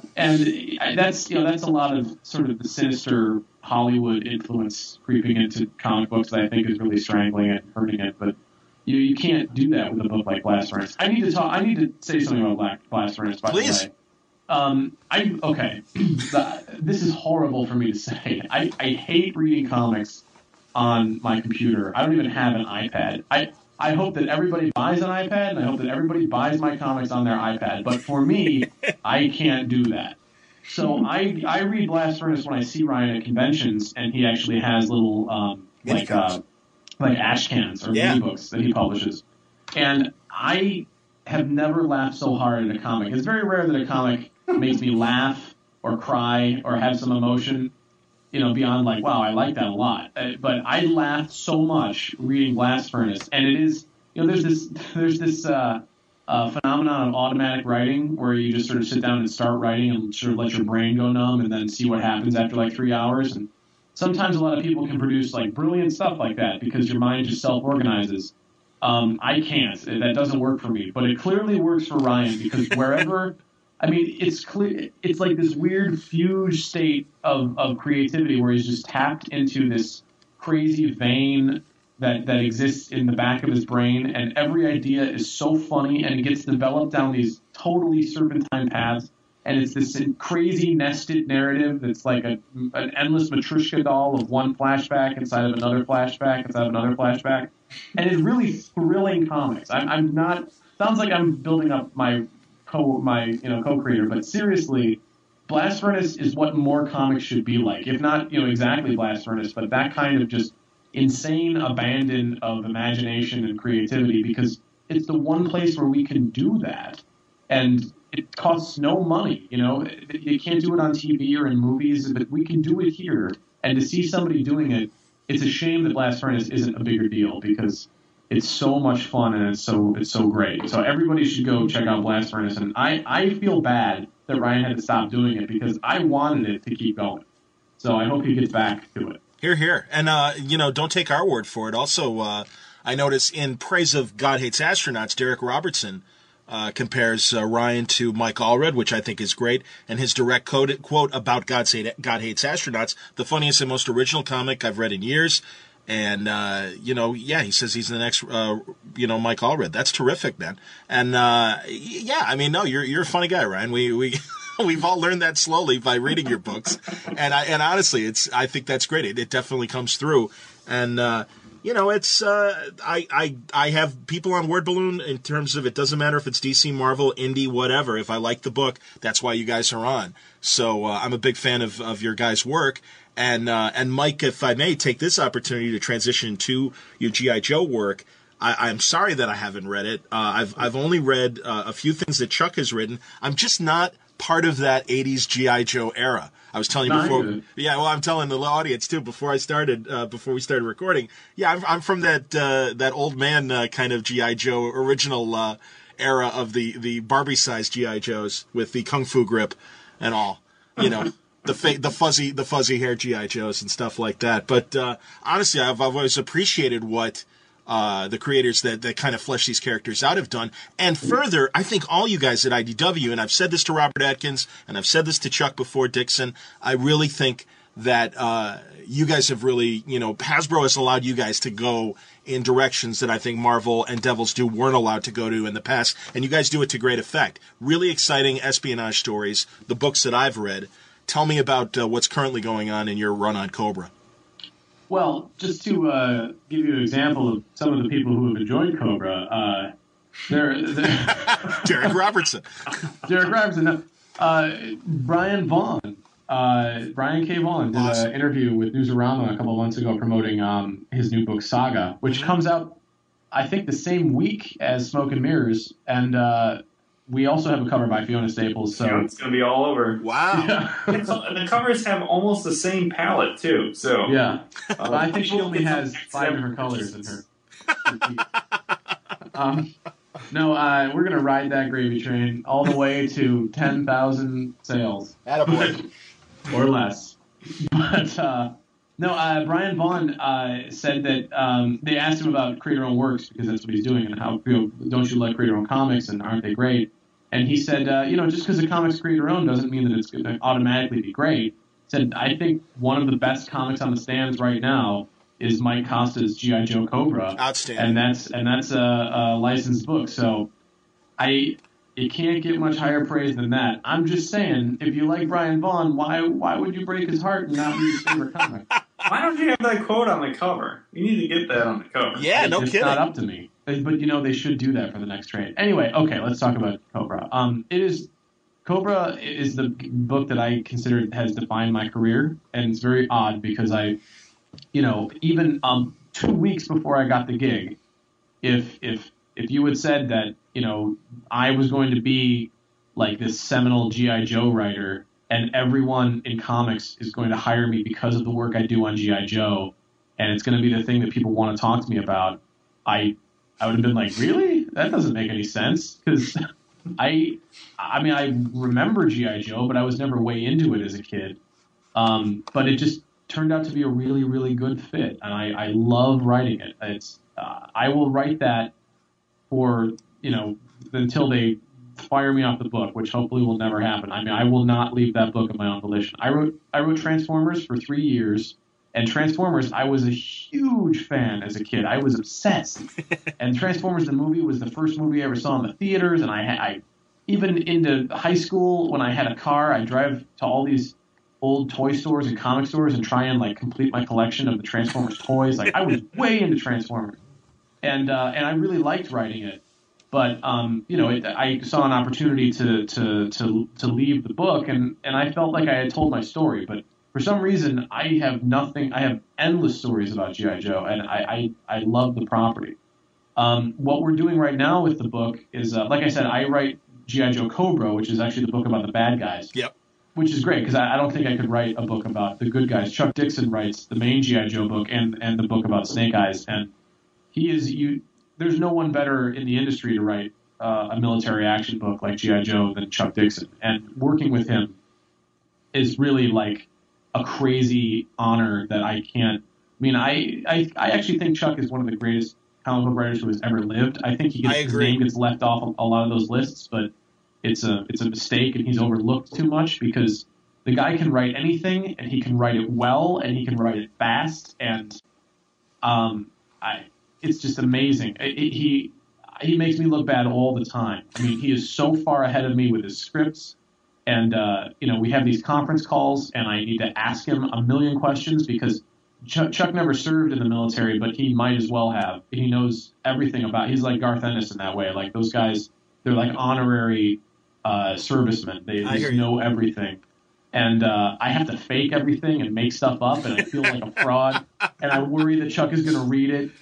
And that's, you know, that's a lot of sort of the sinister Hollywood influence creeping into comic books that I think is really strangling it and hurting it. But you you can't do that with a book like Blast Furnace. I need to talk. I need to say something about Blast Furnace. By Please. the way, um, I okay. the, this is horrible for me to say. I I hate reading comics on my computer. I don't even have an iPad. I. I hope that everybody buys an iPad, and I hope that everybody buys my comics on their iPad. But for me, I can't do that. So I I read Blast Furnace when I see Ryan at conventions, and he actually has little um, like uh, like ash cans or yeah. mini books that he publishes. And I have never laughed so hard at a comic. It's very rare that a comic makes me laugh or cry or have some emotion. You know, beyond like, wow, I like that a lot. Uh, but I laughed so much reading Blast Furnace, and it is, you know, there's this, there's this uh, uh, phenomenon of automatic writing where you just sort of sit down and start writing and sort of let your brain go numb and then see what happens after like three hours. And sometimes a lot of people can produce like brilliant stuff like that because your mind just self-organizes. Um, I can't. That doesn't work for me. But it clearly works for Ryan because wherever. I mean, it's clear. It's like this weird fugue state of, of creativity where he's just tapped into this crazy vein that, that exists in the back of his brain, and every idea is so funny, and it gets developed down these totally serpentine paths, and it's this crazy nested narrative that's like a, an endless Matryoshka doll of one flashback inside of another flashback inside of another flashback, and it's really thrilling comics. I'm, I'm not. Sounds like I'm building up my. Co, my you know co-creator, but seriously, Blast Furnace is what more comics should be like. If not, you know, exactly Blast Furnace, but that kind of just insane abandon of imagination and creativity, because it's the one place where we can do that. And it costs no money, you know. You can't do it on T V or in movies, but we can do it here. And to see somebody doing it, it's a shame that Blast Furnace isn't a bigger deal, because it's so much fun and it's so it's so great. So everybody should go check out Blast Furnace. And I, I feel bad that Ryan had to stop doing it, because I wanted it to keep going. So I hope he gets back to it. Here, here. And, uh, you know, don't take our word for it. Also, uh, I notice in praise of God Hates Astronauts, Derek Robertson uh, compares uh, Ryan to Mike Allred, which I think is great. And his direct quote, quote about God, Say, God Hates Astronauts, the funniest and most original comic I've read in years. And, uh, you know, yeah, he says he's the next, uh, you know, Mike Allred. That's terrific, man. And, uh, yeah, I mean, no, you're you're a funny guy, Ryan. We we we've all learned that slowly by reading your books. And I and honestly, it's I think that's great. It, it definitely comes through. And, uh, you know, it's uh, I I I have people on Word Balloon in terms of it doesn't matter if it's D C, Marvel, indie, whatever. If I like the book, that's why you guys are on. So uh, I'm a big fan of of your guys' work. And uh, and Mike, if I may take this opportunity to transition to your G I. Joe work, I, I'm sorry that I haven't read it. Uh, I've I've only read uh, a few things that Chuck has written. I'm just not part of that eighties G I. Joe era. I was telling you Not before. either. Yeah, well, I'm telling the audience too before I started. Uh, before we started recording. Yeah, I'm I'm from that uh, that old man uh, kind of G I. Joe original uh, era of the the Barbie-sized G I. Joes with the kung fu grip and all. You know. The fa- the fuzzy the fuzzy hair G I. Joes and stuff like that. But uh, honestly, I've, I've always appreciated what uh, the creators that, that kind of flesh these characters out have done. And further, I think all you guys at I D W, and I've said this to Robert Atkins, and I've said this to Chuck before, Dixon, I really think that uh, you guys have really, you know, Hasbro has allowed you guys to go in directions that I think Marvel and Devil's Due weren't allowed to go to in the past. And you guys do it to great effect. Really exciting espionage stories, the books that I've read. Tell me about uh, what's currently going on in your run on Cobra. Well, just to uh, give you an example of some of the people who have enjoyed Cobra, uh, they're, they're Derek Robertson. Derek Robertson. Uh, Brian Vaughn. Uh, Brian K. Vaughan did Awesome. an interview with Newsarama a couple of months ago promoting um, his new book, Saga, which comes out, I think, the same week as Smoke and Mirrors. And uh, we also have a cover by Fiona Staples. So Yeah, it's going to be all over. Wow. yeah. It's, the covers have almost the same palette, too. So yeah. uh, But I think she she'll only get has some five different colors in her. um, no, uh, we're going to ride that gravy train all the way to ten thousand sales. Attaboy. Or less. But, uh, no, uh, Brian Vaughn uh, said that um, they asked him about create your own works, because that's what he's doing, and how, you know, don't you like create your own comics, and aren't they great? And he said, uh, you know, just because a comic's create your own doesn't mean that it's going to automatically be great. He said, I think one of the best comics on the stands right now is Mike Costa's G I. Joe Cobra. Outstanding. And that's and that's a, a licensed book. So I it can't get much higher praise than that. I'm just saying, if you like Brian Vaughn, why why would you break his heart and not be his favorite comic? Why don't you have that quote on the cover? You need to get that on the cover. Yeah, no it's kidding. not up to me. But, you know, they should do that for the next trade. Anyway, okay, let's talk about Cobra. Um, it is Cobra is the book that I consider has defined my career, and it's very odd because I, you know, even um, two weeks before I got the gig, if if if you had said that, you know, I was going to be like this seminal G I. Joe writer, and everyone in comics is going to hire me because of the work I do on G I. Joe, and it's going to be the thing that people want to talk to me about, I I would have been like, really? That doesn't make any sense, because I I mean, I remember G I. Joe, but I was never way into it as a kid. Um, but it just turned out to be a really, really good fit, and I, I love writing it. It's uh, I will write that for, you know, until they fire me off the book, which hopefully will never happen. I mean, I will not leave that book of my own volition. I wrote I wrote Transformers for three years, and Transformers, I was a huge fan as a kid. I was obsessed. And Transformers the movie was the first movie I ever saw in the theaters, and I, I even into high school, when I had a car, I'd drive to all these old toy stores and comic stores and try and, like, complete my collection of the Transformers toys. Like, I was way into Transformers. And uh, and I really liked writing it. But um, you know, it, I saw an opportunity to to to to leave the book, and and I felt like I had told my story. But for some reason, I have nothing. I have endless stories about G I. Joe, and I I, I love the property. Um, what we're doing right now with the book is, uh, like I said, I write G I. Joe Cobra, which is actually the book about the bad guys. Yep. Which is great, because I, I don't think I could write a book about the good guys. Chuck Dixon writes the main G I. Joe book and, and the book about Snake Eyes, and he is you. There's no one better in the industry to write uh, a military action book like G I. Joe than Chuck Dixon, and working with him is really like a crazy honor that I can't. I mean, I I, I actually think Chuck is one of the greatest comic book writers who has ever lived. I think he gets, his name gets left off a lot of those lists, but it's a it's a mistake, and he's overlooked too much because the guy can write anything, and he can write it well, and he can write it fast, and um, I it's just amazing. It, it, he he makes me look bad all the time. I mean, he is so far ahead of me with his scripts, and uh, you know, we have these conference calls, and I need to ask him a million questions because Chuck, Chuck never served in the military, but he might as well have. He knows everything about. He's like Garth Ennis in that way. Like those guys, they're like honorary uh, servicemen. They just know everything. And uh, I have to fake everything and make stuff up, and I feel like a fraud. And I worry that Chuck is going to read it.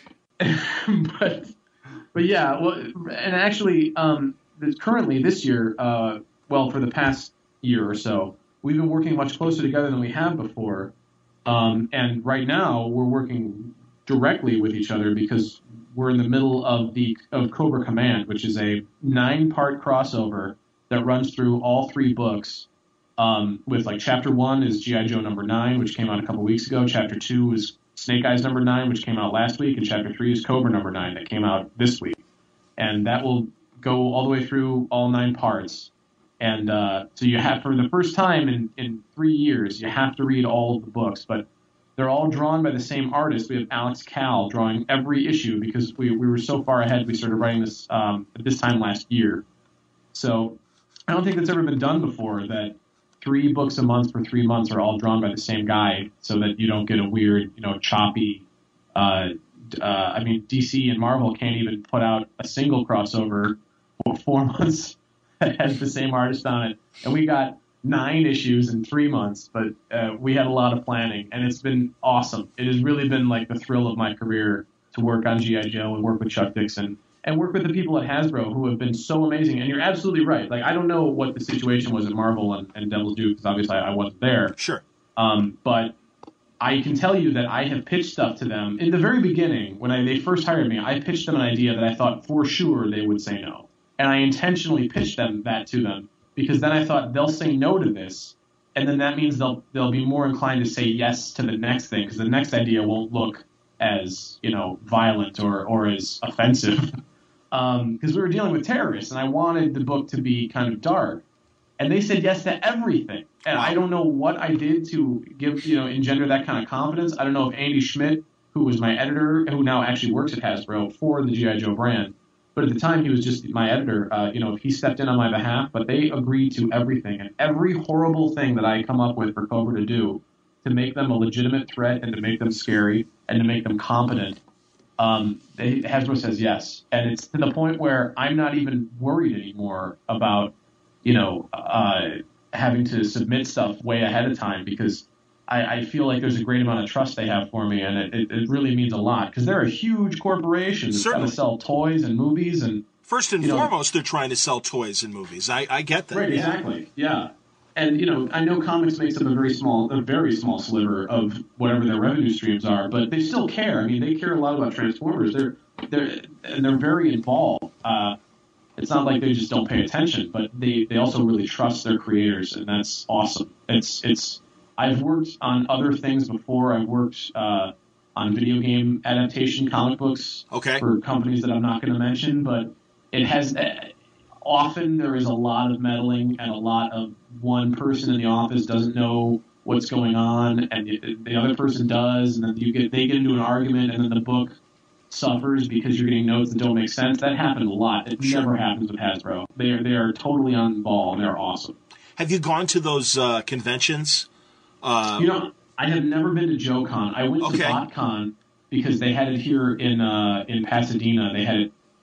but, but yeah. Well, and actually, um, currently this year, uh, well, for the past year or so, we've been working much closer together than we have before. Um, and right now, we're working directly with each other because we're in the middle of the of Cobra Command, which is a nine-part crossover that runs through all three books. Um, with like chapter one is G I. Joe number nine, which came out a couple weeks ago. Chapter two is Snake Eyes number nine, which came out last week, and chapter three is Cobra number nine that came out this week. And that will go all the way through all nine parts. And uh, so you have, for the first time in, in three years, you have to read all of the books. But they're all drawn by the same artist. We have Alex Cal drawing every issue because we, we were so far ahead. We started writing this um, at this time last year. So I don't think that's ever been done before, that three books a month for three months are all drawn by the same guy so that you don't get a weird, you know, choppy. Uh, uh, I mean, D C and Marvel can't even put out a single crossover for four months that has the same artist on it. And we got nine issues in three months, but uh, we had a lot of planning, and it's been awesome. It has really been like the thrill of my career to work on G I. Joe and work with Chuck Dixon and work with the people at Hasbro who have been so amazing. And you're absolutely right. Like, I don't know what the situation was at Marvel and, and Devil's Due, because obviously I wasn't there. Sure. Um, but I can tell you that I have pitched stuff to them. In the very beginning, when I, they first hired me, I pitched them an idea that I thought for sure they would say no. And I intentionally pitched them that to them because then I thought they'll say no to this, and then that means they'll they'll be more inclined to say yes to the next thing, because the next idea won't look as, you know, violent or, or as offensive. Um, because we were dealing with terrorists, and I wanted the book to be kind of dark. And they said yes to everything. And I don't know what I did to give, you know, engender that kind of confidence. I don't know if Andy Schmidt, who was my editor, who now actually works at Hasbro for the G I. Joe brand, but at the time he was just my editor, uh, you know, he stepped in on my behalf, but they agreed to everything. And every horrible thing that I come up with for Cobra to do to make them a legitimate threat and to make them scary and to make them competent, um, they, Hasbro says yes. And it's to the point where I'm not even worried anymore about, you know, uh, having to submit stuff way ahead of time, because I, I feel like there's a great amount of trust they have for me, and it, it, it really means a lot, because they're a huge corporation that's trying to sell toys and movies. And first and you know, foremost, they're trying to sell toys and movies. I, I get that. Right, yeah. exactly. Yeah. And, you know, I know comics makes up a very small, a very small sliver of whatever their revenue streams are, but they still care. I mean, they care a lot about Transformers. They're, they're, and they're very involved. Uh, it's not like they just don't pay attention, but they, they also really trust their creators, and that's awesome. It's, it's, I've worked on other things before. I've worked uh, on video game adaptation comic books okay. for companies that I'm not going to mention, but it has uh, often there is a lot of meddling and a lot of one person in the office doesn't know what's going on, and the, the other person does, and then you get they get into an argument, and then the book suffers because you're getting notes that don't make sense. That happened a lot. It sure. never happens with Hasbro. They are they are totally on the ball, and they're awesome. Have you gone to those uh, conventions? Uh, you know, I have never been to JoeCon. I went to okay. BotCon because they had it here in uh, in Pasadena. They had it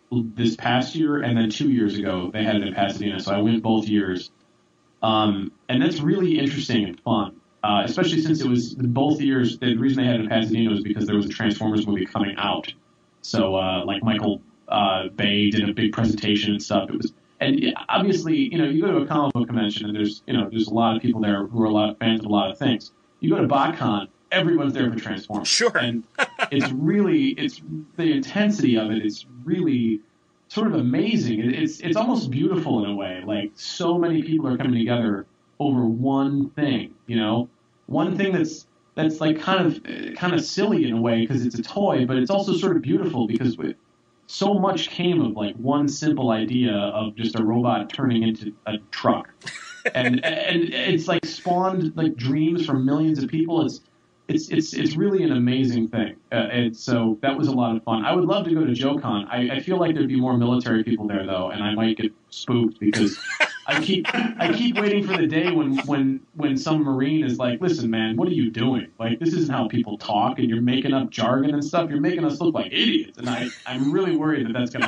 this past year, and then two years ago they had it in Pasadena. So I went both years, um, and that's really interesting and fun. Uh, especially since it was both years. The reason they had it in Pasadena was because there was a Transformers movie coming out. So uh, like Michael uh, Bay did a big presentation and stuff. It was, and obviously, you know, you go to a comic book convention and there's, you know, there's a lot of people there who are a lot of fans of a lot of things. You go to BotCon, everyone's there for Transformers. Sure. And it's really, it's the intensity of it is really sort of amazing. It, it's it's almost beautiful in a way. Like so many people are coming together over one thing, you know, one thing that's that's like kind of kind of silly in a way because it's a toy, but it's also sort of beautiful because it, so much came of like one simple idea of just a robot turning into a truck, and and it's like spawned like dreams from millions of people. It's it's it's it's really an amazing thing. Uh, and so that was a lot of fun. I would love to go to JoeCon. I, I feel like there'd be more military people there though, and I might get spooked because I keep I keep waiting for the day when when when some Marine is like, listen, man, what are you doing? Like this isn't how people talk, and you're making up jargon and stuff. You're making us look like idiots, and I I'm really worried that that's going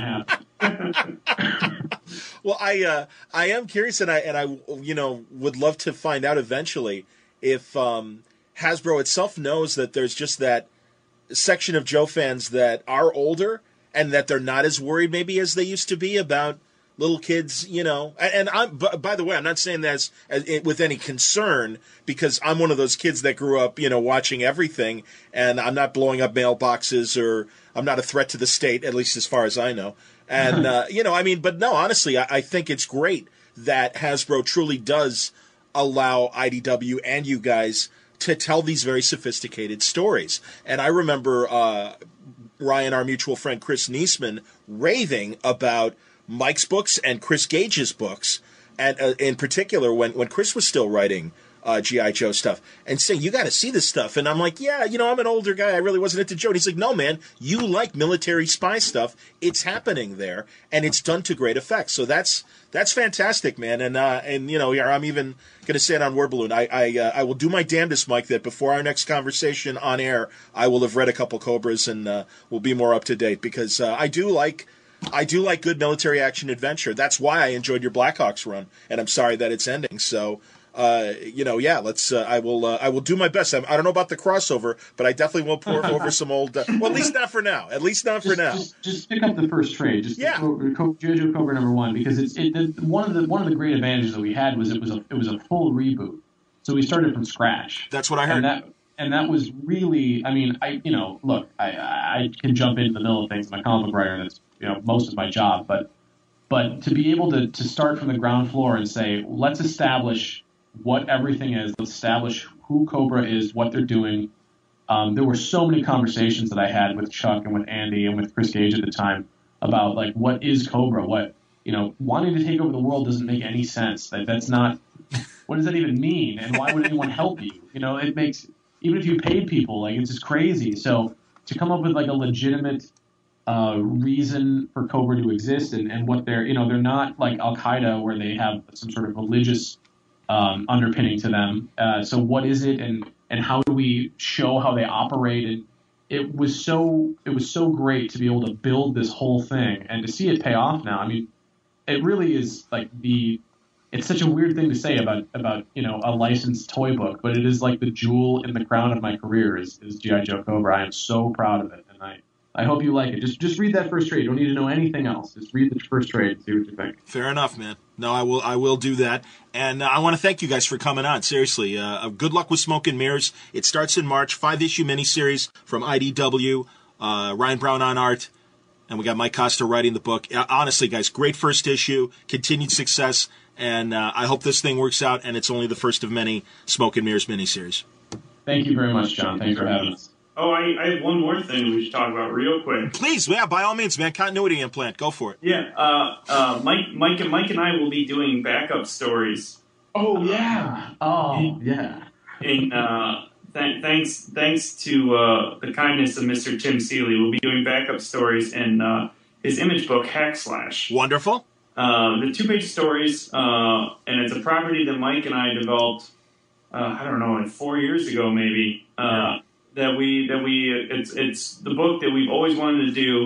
to happen. Well, I uh, I am curious, and I and I you know would love to find out eventually if um, Hasbro itself knows that there's just that section of Joe fans that are older and that they're not as worried maybe as they used to be about little kids, you know. And, and I'm by the way, I'm not saying that as, as, with any concern because I'm one of those kids that grew up, you know, watching everything, and I'm not blowing up mailboxes or I'm not a threat to the state, at least as far as I know. And, uh, you know, I mean, but no, honestly, I, I think it's great that Hasbro truly does allow I D W and you guys to tell these very sophisticated stories. And I remember uh, Ryan, our mutual friend Chris Niesman, raving about Mike's books and Chris Gage's books, and uh, in particular when, when Chris was still writing uh, G I. Joe stuff, and saying, you got to see this stuff. And I'm like, yeah, you know, I'm an older guy. I really wasn't into Joe. And he's like, no, man, you like military spy stuff. It's happening there, and it's done to great effect. So that's that's fantastic, man. And, uh, and you know, I'm even going to say it on Word Balloon. I I, uh, I will do my damnedest, Mike, that before our next conversation on air, I will have read a couple Cobras and uh, will be more up to date, because uh, I do like I do like good military action adventure. That's why I enjoyed your Blackhawks run, and I'm sorry that it's ending. So, uh, you know, yeah, let's. Uh, I will. Uh, I will do my best. I, I don't know about the crossover, but I definitely will pour over some old. Uh, well, at least not for now. At least not for just, now. Just, just pick up the first trade. Just yeah. G I. Joe Cobra number one, because it's it, the, one of the one of the great advantages that we had was it was a it was a full reboot. So we started from scratch. That's what I heard. And that, And that was really, I mean, I you know, look, I I can jump into the middle of things. I'm a comic book writer. That's, you know, most of my job. But but to be able to, to start from the ground floor and say, let's establish what everything is. Let's establish who Cobra is, what they're doing. Um, there were so many conversations that I had with Chuck and with Andy and with Chris Gage at the time about, like, what is Cobra? What, you know, wanting to take over the world doesn't make any sense. That That's not, what does that even mean? And why would anyone help you? You know, it makes... Even if you paid people, like, it's just crazy. So to come up with, like, a legitimate uh, reason for Cobra to exist and, and what they're, you know, they're not like Al-Qaeda where they have some sort of religious um, underpinning to them. Uh, so what is it, and, and how do we show how they operate? And it was so it was so great to be able to build this whole thing and to see it pay off now. I mean, it really is like the... It's such a weird thing to say about, about, you know, a licensed toy book, but it is like the jewel in the crown of my career is, is G I. Joe Cobra. I am so proud of it, and I, I hope you like it. Just just read that first trade. You don't need to know anything else. Just read the first trade and see what you think. Fair enough, man. No, I will I will do that. And uh, I want to thank you guys for coming on. Seriously, uh, good luck with Smoke and Mirrors. It starts in March, five-issue miniseries from I D W, uh, Ryan Brown on art. And we got Mike Costa writing the book. Honestly, guys, great first issue, continued success, and uh, I hope this thing works out, and it's only the first of many Smoke and Mirrors miniseries. Thank you very much, John. Thanks for having us. Oh, I, I have one more thing we should talk about real quick. Please, yeah, by all means, man. Continuity implant. Go for it. Yeah, uh, uh, Mike, Mike, and Mike and I will be doing backup stories. Oh yeah. Oh in, yeah. In uh, th- thanks, thanks to uh, the kindness of Mister Tim Seeley, we'll be doing backup stories in uh, his image book Hack Slash. Wonderful. Uh, the two-page stories, uh, and it's a property that Mike and I developed. Uh, I don't know, like four years ago, maybe. Uh, yeah. That we that we it's it's the book that we've always wanted to do.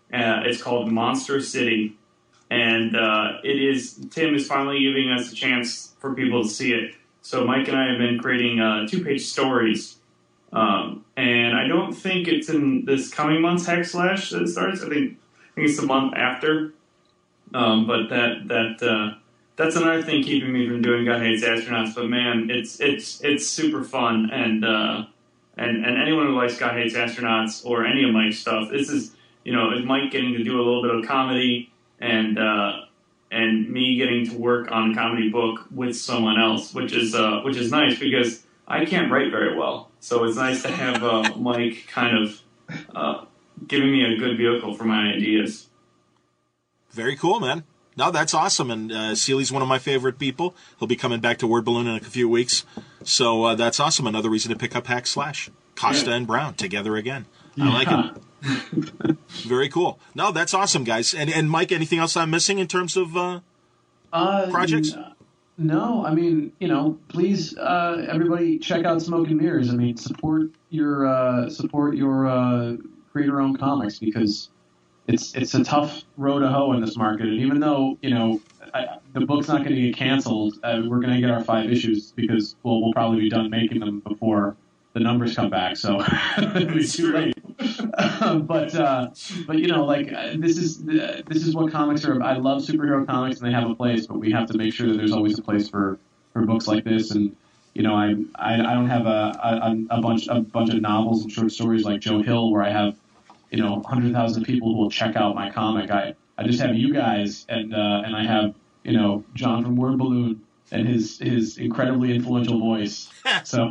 Uh, it's called Monster City, and uh, it is Tim is finally giving us a chance for people to see it. So Mike and I have been creating uh, two-page stories, um, and I don't think it's in this coming month's Hack Slash that it starts. I think I think it's the month after. Um, but that that uh, that's another thing keeping me from doing God Hates Astronauts. But man, it's it's it's super fun, and uh, and and anyone who likes God Hates Astronauts or any of Mike's stuff, this is you know Mike getting to do a little bit of comedy and. Uh, and me getting to work on a comedy book with someone else, which is uh, which is nice because I can't write very well. So it's nice to have uh, Mike kind of uh, giving me a good vehicle for my ideas. Very cool, man. No, that's awesome. And uh, Seeley's one of my favorite people. He'll be coming back to Word Balloon in a few weeks. So uh, that's awesome. Another reason to pick up Hack Slash. Costa yeah. and Brown together again. I yeah. like it. Very cool. No, that's awesome, guys. And and Mike, anything else I'm missing in terms of uh, uh, projects? N- no, I mean, you know, please, uh, everybody, check out Smoke and Mirrors. I mean, support your uh, support your uh, creator-owned comics because it's it's a tough road to hoe in this market. And even though you know I, the book's not going to get canceled, uh, we're going to get our five issues because well, we'll probably be done making them before the numbers come back. So it'll be too late. but uh, but you know, like uh, this is uh, this is what comics are. I love superhero comics, and they have a place, but we have to make sure that there's always a place for, for books like this. And you know, I I, I don't have a, a a bunch a bunch of novels and short stories like Joe Hill, where I have you know one hundred thousand people who will check out my comic. I, I just have you guys, and uh, and I have you know John from Word Balloon and his his incredibly influential voice. So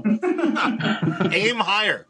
aim higher.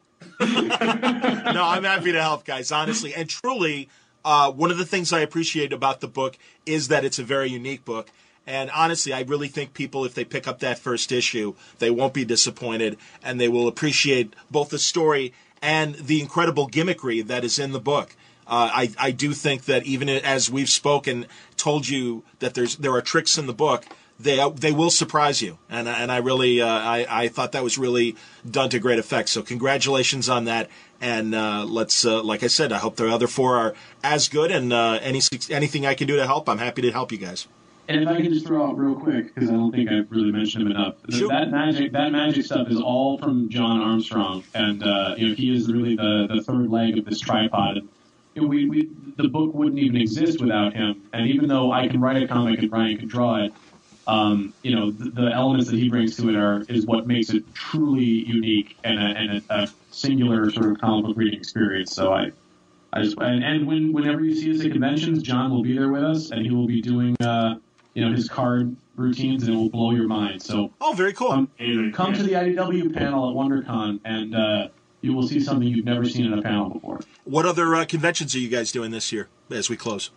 No, I'm happy to help, guys, honestly. And truly, uh, one of the things I appreciate about the book is that it's a very unique book. And honestly, I really think people, if they pick up that first issue, they won't be disappointed, and they will appreciate both the story and the incredible gimmickry that is in the book. Uh, I, I do think that even as we've spoken, told you that there's there are tricks in the book, They they will surprise you, and and I really uh, I I thought that was really done to great effect. So congratulations on that, and uh, let's uh, like I said, I hope the other four are as good. And uh, any anything I can do to help, I'm happy to help you guys. And if I can just throw out real quick, because I don't think I've really mentioned him enough, sure. that magic that magic stuff is all from John Armstrong, and uh, you know he is really the, the third leg of this tripod. And, you know, we we the book wouldn't even exist without him. And even though I can write a comic and Brian can draw it. Um, you know, the, the elements that he brings to it are is what makes it truly unique and a, and a, a singular sort of comic book reading experience. So I, I just and, and when whenever you see us at conventions, John will be there with us, and he will be doing uh, you know his card routines, and it will blow your mind. So oh, very cool. Come, come to the I D W panel at WonderCon, and uh, you will see something you've never seen in a panel before. What other uh, conventions are you guys doing this year as we close?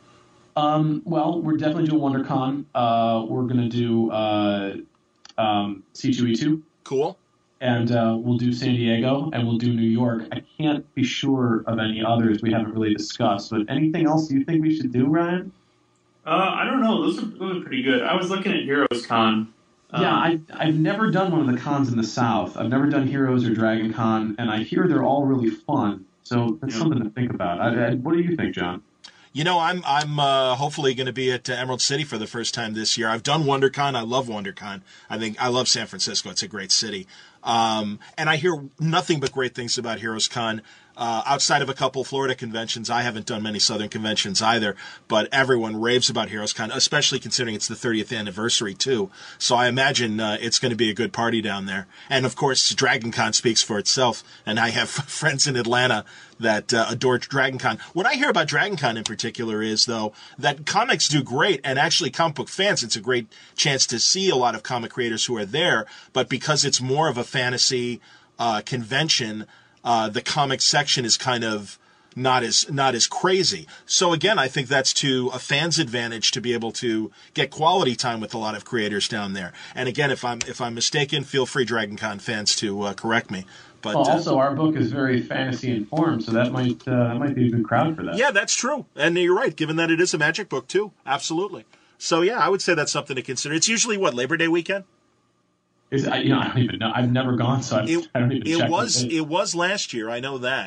Um, well, we're definitely doing WonderCon. Uh, we're going to do uh, um, C two E two. Cool. And uh, we'll do San Diego, and we'll do New York. I can't be sure of any others we haven't really discussed, but anything else you think we should do, Ryan? Uh, I don't know. Those are, those are pretty good. I was looking at Heroes Con. Um, yeah, I, I've never done one of the cons in the South. I've never done Heroes or Dragon Con, and I hear they're all really fun. So that's yeah. something to think about. I, I, what do you think, John? You know, I'm I'm uh, hopefully going to be at uh, Emerald City for the first time this year. I've done WonderCon. I love WonderCon. I think I love San Francisco. It's a great city. Um, and I hear nothing but great things about Heroes Con. Uh, outside of a couple Florida conventions, I haven't done many Southern conventions either, but everyone raves about Heroes Con, especially considering it's the thirtieth anniversary, too. So I imagine uh, it's going to be a good party down there. And, of course, Dragon Con speaks for itself, and I have friends in Atlanta that uh, adore Dragon Con. What I hear about Dragon Con in particular is, though, that comics do great, and actually comic book fans, it's a great chance to see a lot of comic creators who are there, but because it's more of a fantasy uh, convention, Uh, the comic section is kind of not as not as crazy. So again, I think that's to a fan's advantage to be able to get quality time with a lot of creators down there. And again, if I'm if I'm mistaken, feel free, Dragon Con fans, to uh, correct me. But well, also, uh, our book is very fantasy informed, so that might uh, might be a good crowd for that. Yeah, that's true, and you're right. Given that it is a magic book too, absolutely. So yeah, I would say that's something to consider. It's usually what, Labor Day weekend. Is, I, you know, I don't even know. I've never gone, so I, it, I don't even it check. Was it was last year? I know that.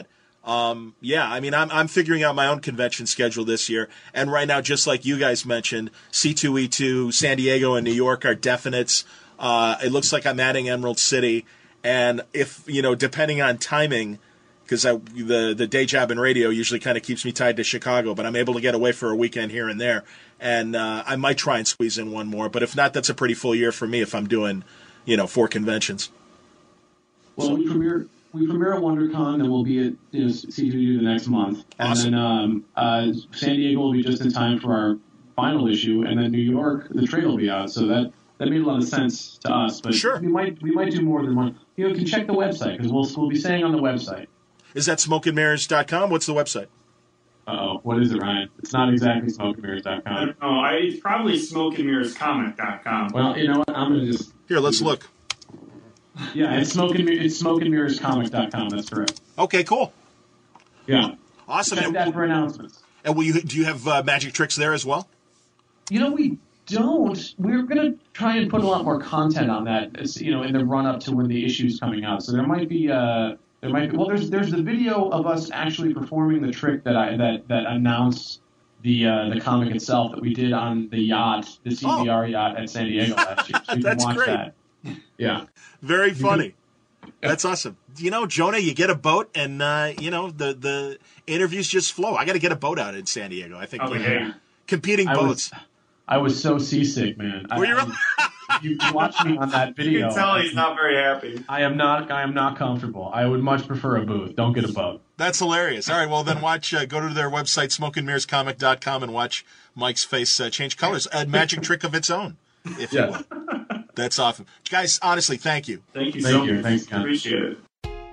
Um, yeah, I mean, I'm I'm figuring out my own convention schedule this year, and right now, just like you guys mentioned, C two E two, San Diego, and New York are definites. Uh, it looks like I'm adding Emerald City, and if you know, depending on timing, because the the day job in radio usually kind of keeps me tied to Chicago, but I'm able to get away for a weekend here and there, and uh, I might try and squeeze in one more. But if not, that's a pretty full year for me if I'm doing, you know, four conventions. Well, so, we premiere we premiere at WonderCon, and we'll be at you know, C two E two the next month, and awesome. then um, uh, San Diego will be just in time for our final issue, and then New York, the trade will be out, so that. That made a lot of sense to us, but sure. we might we might do more than one. You know, you can check the website because we'll we'll be saying on the website. Is that smoke and mirrors dot com? What's the website? Uh-oh, what is it, Ryan? It's not exactly smoke and mirrors dot com. I don't know. I, it's probably smoke and mirrors comic dot com. Well, you know what? I'm gonna just here. Let's look. Yeah, it's smoke and it's smoke and mirrors comic dot com. That's correct. Okay, cool. Yeah, awesome. Check that for announcements. And will you do you have uh, magic tricks there as well? You know, we don't. We're going to try and put a lot more content on that, as, you know, in the run-up to when the issue's coming out. So there might be, uh, there might be, well, there's there's the video of us actually performing the trick that I that that announced the uh, the comic itself that we did on the yacht, the C B R oh. yacht at San Diego last year. So you That's can watch great. that. Yeah, very funny. That's awesome. You know, Jonah, you get a boat, and uh, you know the the interviews just flow. I got to get a boat out in San Diego. I think okay. you know, competing I boats. Was, I was so seasick, man. Were you? I, you watch me on that video. You can tell he's not very happy. I am not. I am not comfortable. I would much prefer a booth. Don't get a boat. That's hilarious. All right, well then watch. Uh, go to their website, smoke and mirrors comic dot com, and watch Mike's face uh, change colors. A magic trick of its own, if yeah. you will. That's awesome, guys. Honestly, thank you. Thank you thank so you. much. Thanks, Ken. Appreciate it.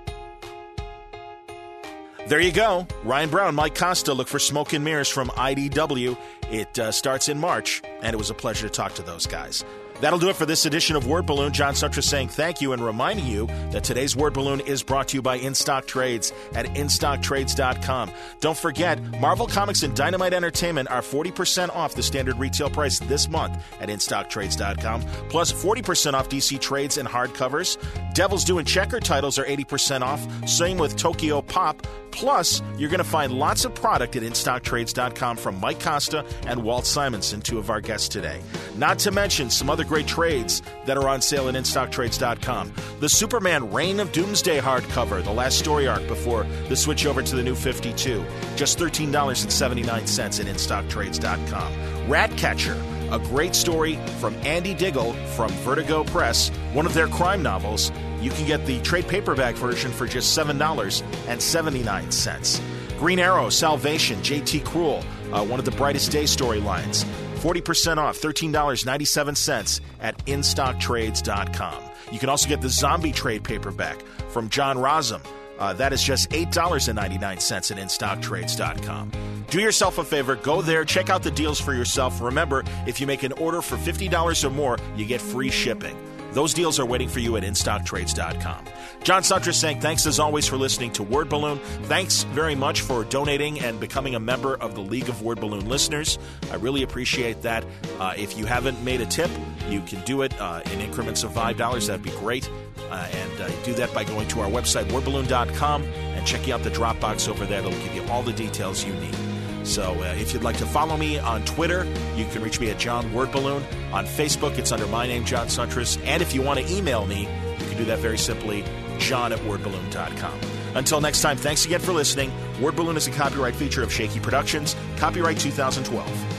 There you go. Ryan Brown, Mike Costa. Look for Smoke and Mirrors from I D W. It uh, starts in March, and it was a pleasure to talk to those guys. That'll do it for this edition of Word Balloon. John Sutter saying thank you and reminding you that today's Word Balloon is brought to you by In Stock Trades at in stock trades dot com. Don't forget, Marvel Comics and Dynamite Entertainment are forty percent off the standard retail price this month at in stock trades dot com, plus forty percent off D C trades and hardcovers. Devil's Due and Checker titles are eighty percent off, same with Tokyo Pop. Plus, you're going to find lots of product at in stock trades dot com from Mike Costa and Walt Simonson, two of our guests today. Not to mention some other great trades that are on sale at in stock trades dot com. The Superman Reign of Doomsday hardcover, the last story arc before the switch over to the new fifty-two. Just thirteen dollars and seventy-nine cents at in stock trades dot com. Ratcatcher, a great story from Andy Diggle from Vertigo Press, one of their crime novels. You can get the trade paperback version for just seven dollars and seventy-nine cents. Green Arrow, Salvation, J T Cruel, uh, one of the Brightest Day storylines. forty percent off, thirteen dollars and ninety-seven cents at in stock trades dot com. You can also get the Zombie trade paperback from John Rossum. Uh, that is just eight dollars and ninety-nine cents at in stock trades dot com. Do yourself a favor, go there, check out the deals for yourself. Remember, if you make an order for fifty dollars or more, you get free shipping. Those deals are waiting for you at in stock trades dot com. John Sutter saying thanks as always for listening to Word Balloon. Thanks very much for donating and becoming a member of the League of Word Balloon Listeners. I really appreciate that. Uh, if you haven't made a tip, you can do it uh, in increments of five dollars. That'd be great. Uh, and uh, do that by going to our website, word balloon dot com, and checking out the Dropbox over there. That'll give you all the details you need. So uh, if you'd like to follow me on Twitter, you can reach me at John Wordballoon. On Facebook, it's under my name, John Suntress. And if you want to email me, you can do that very simply, john at word balloon dot com. Until next time, thanks again for listening. Word Balloon is a copyright feature of Shaky Productions, copyright two thousand twelve.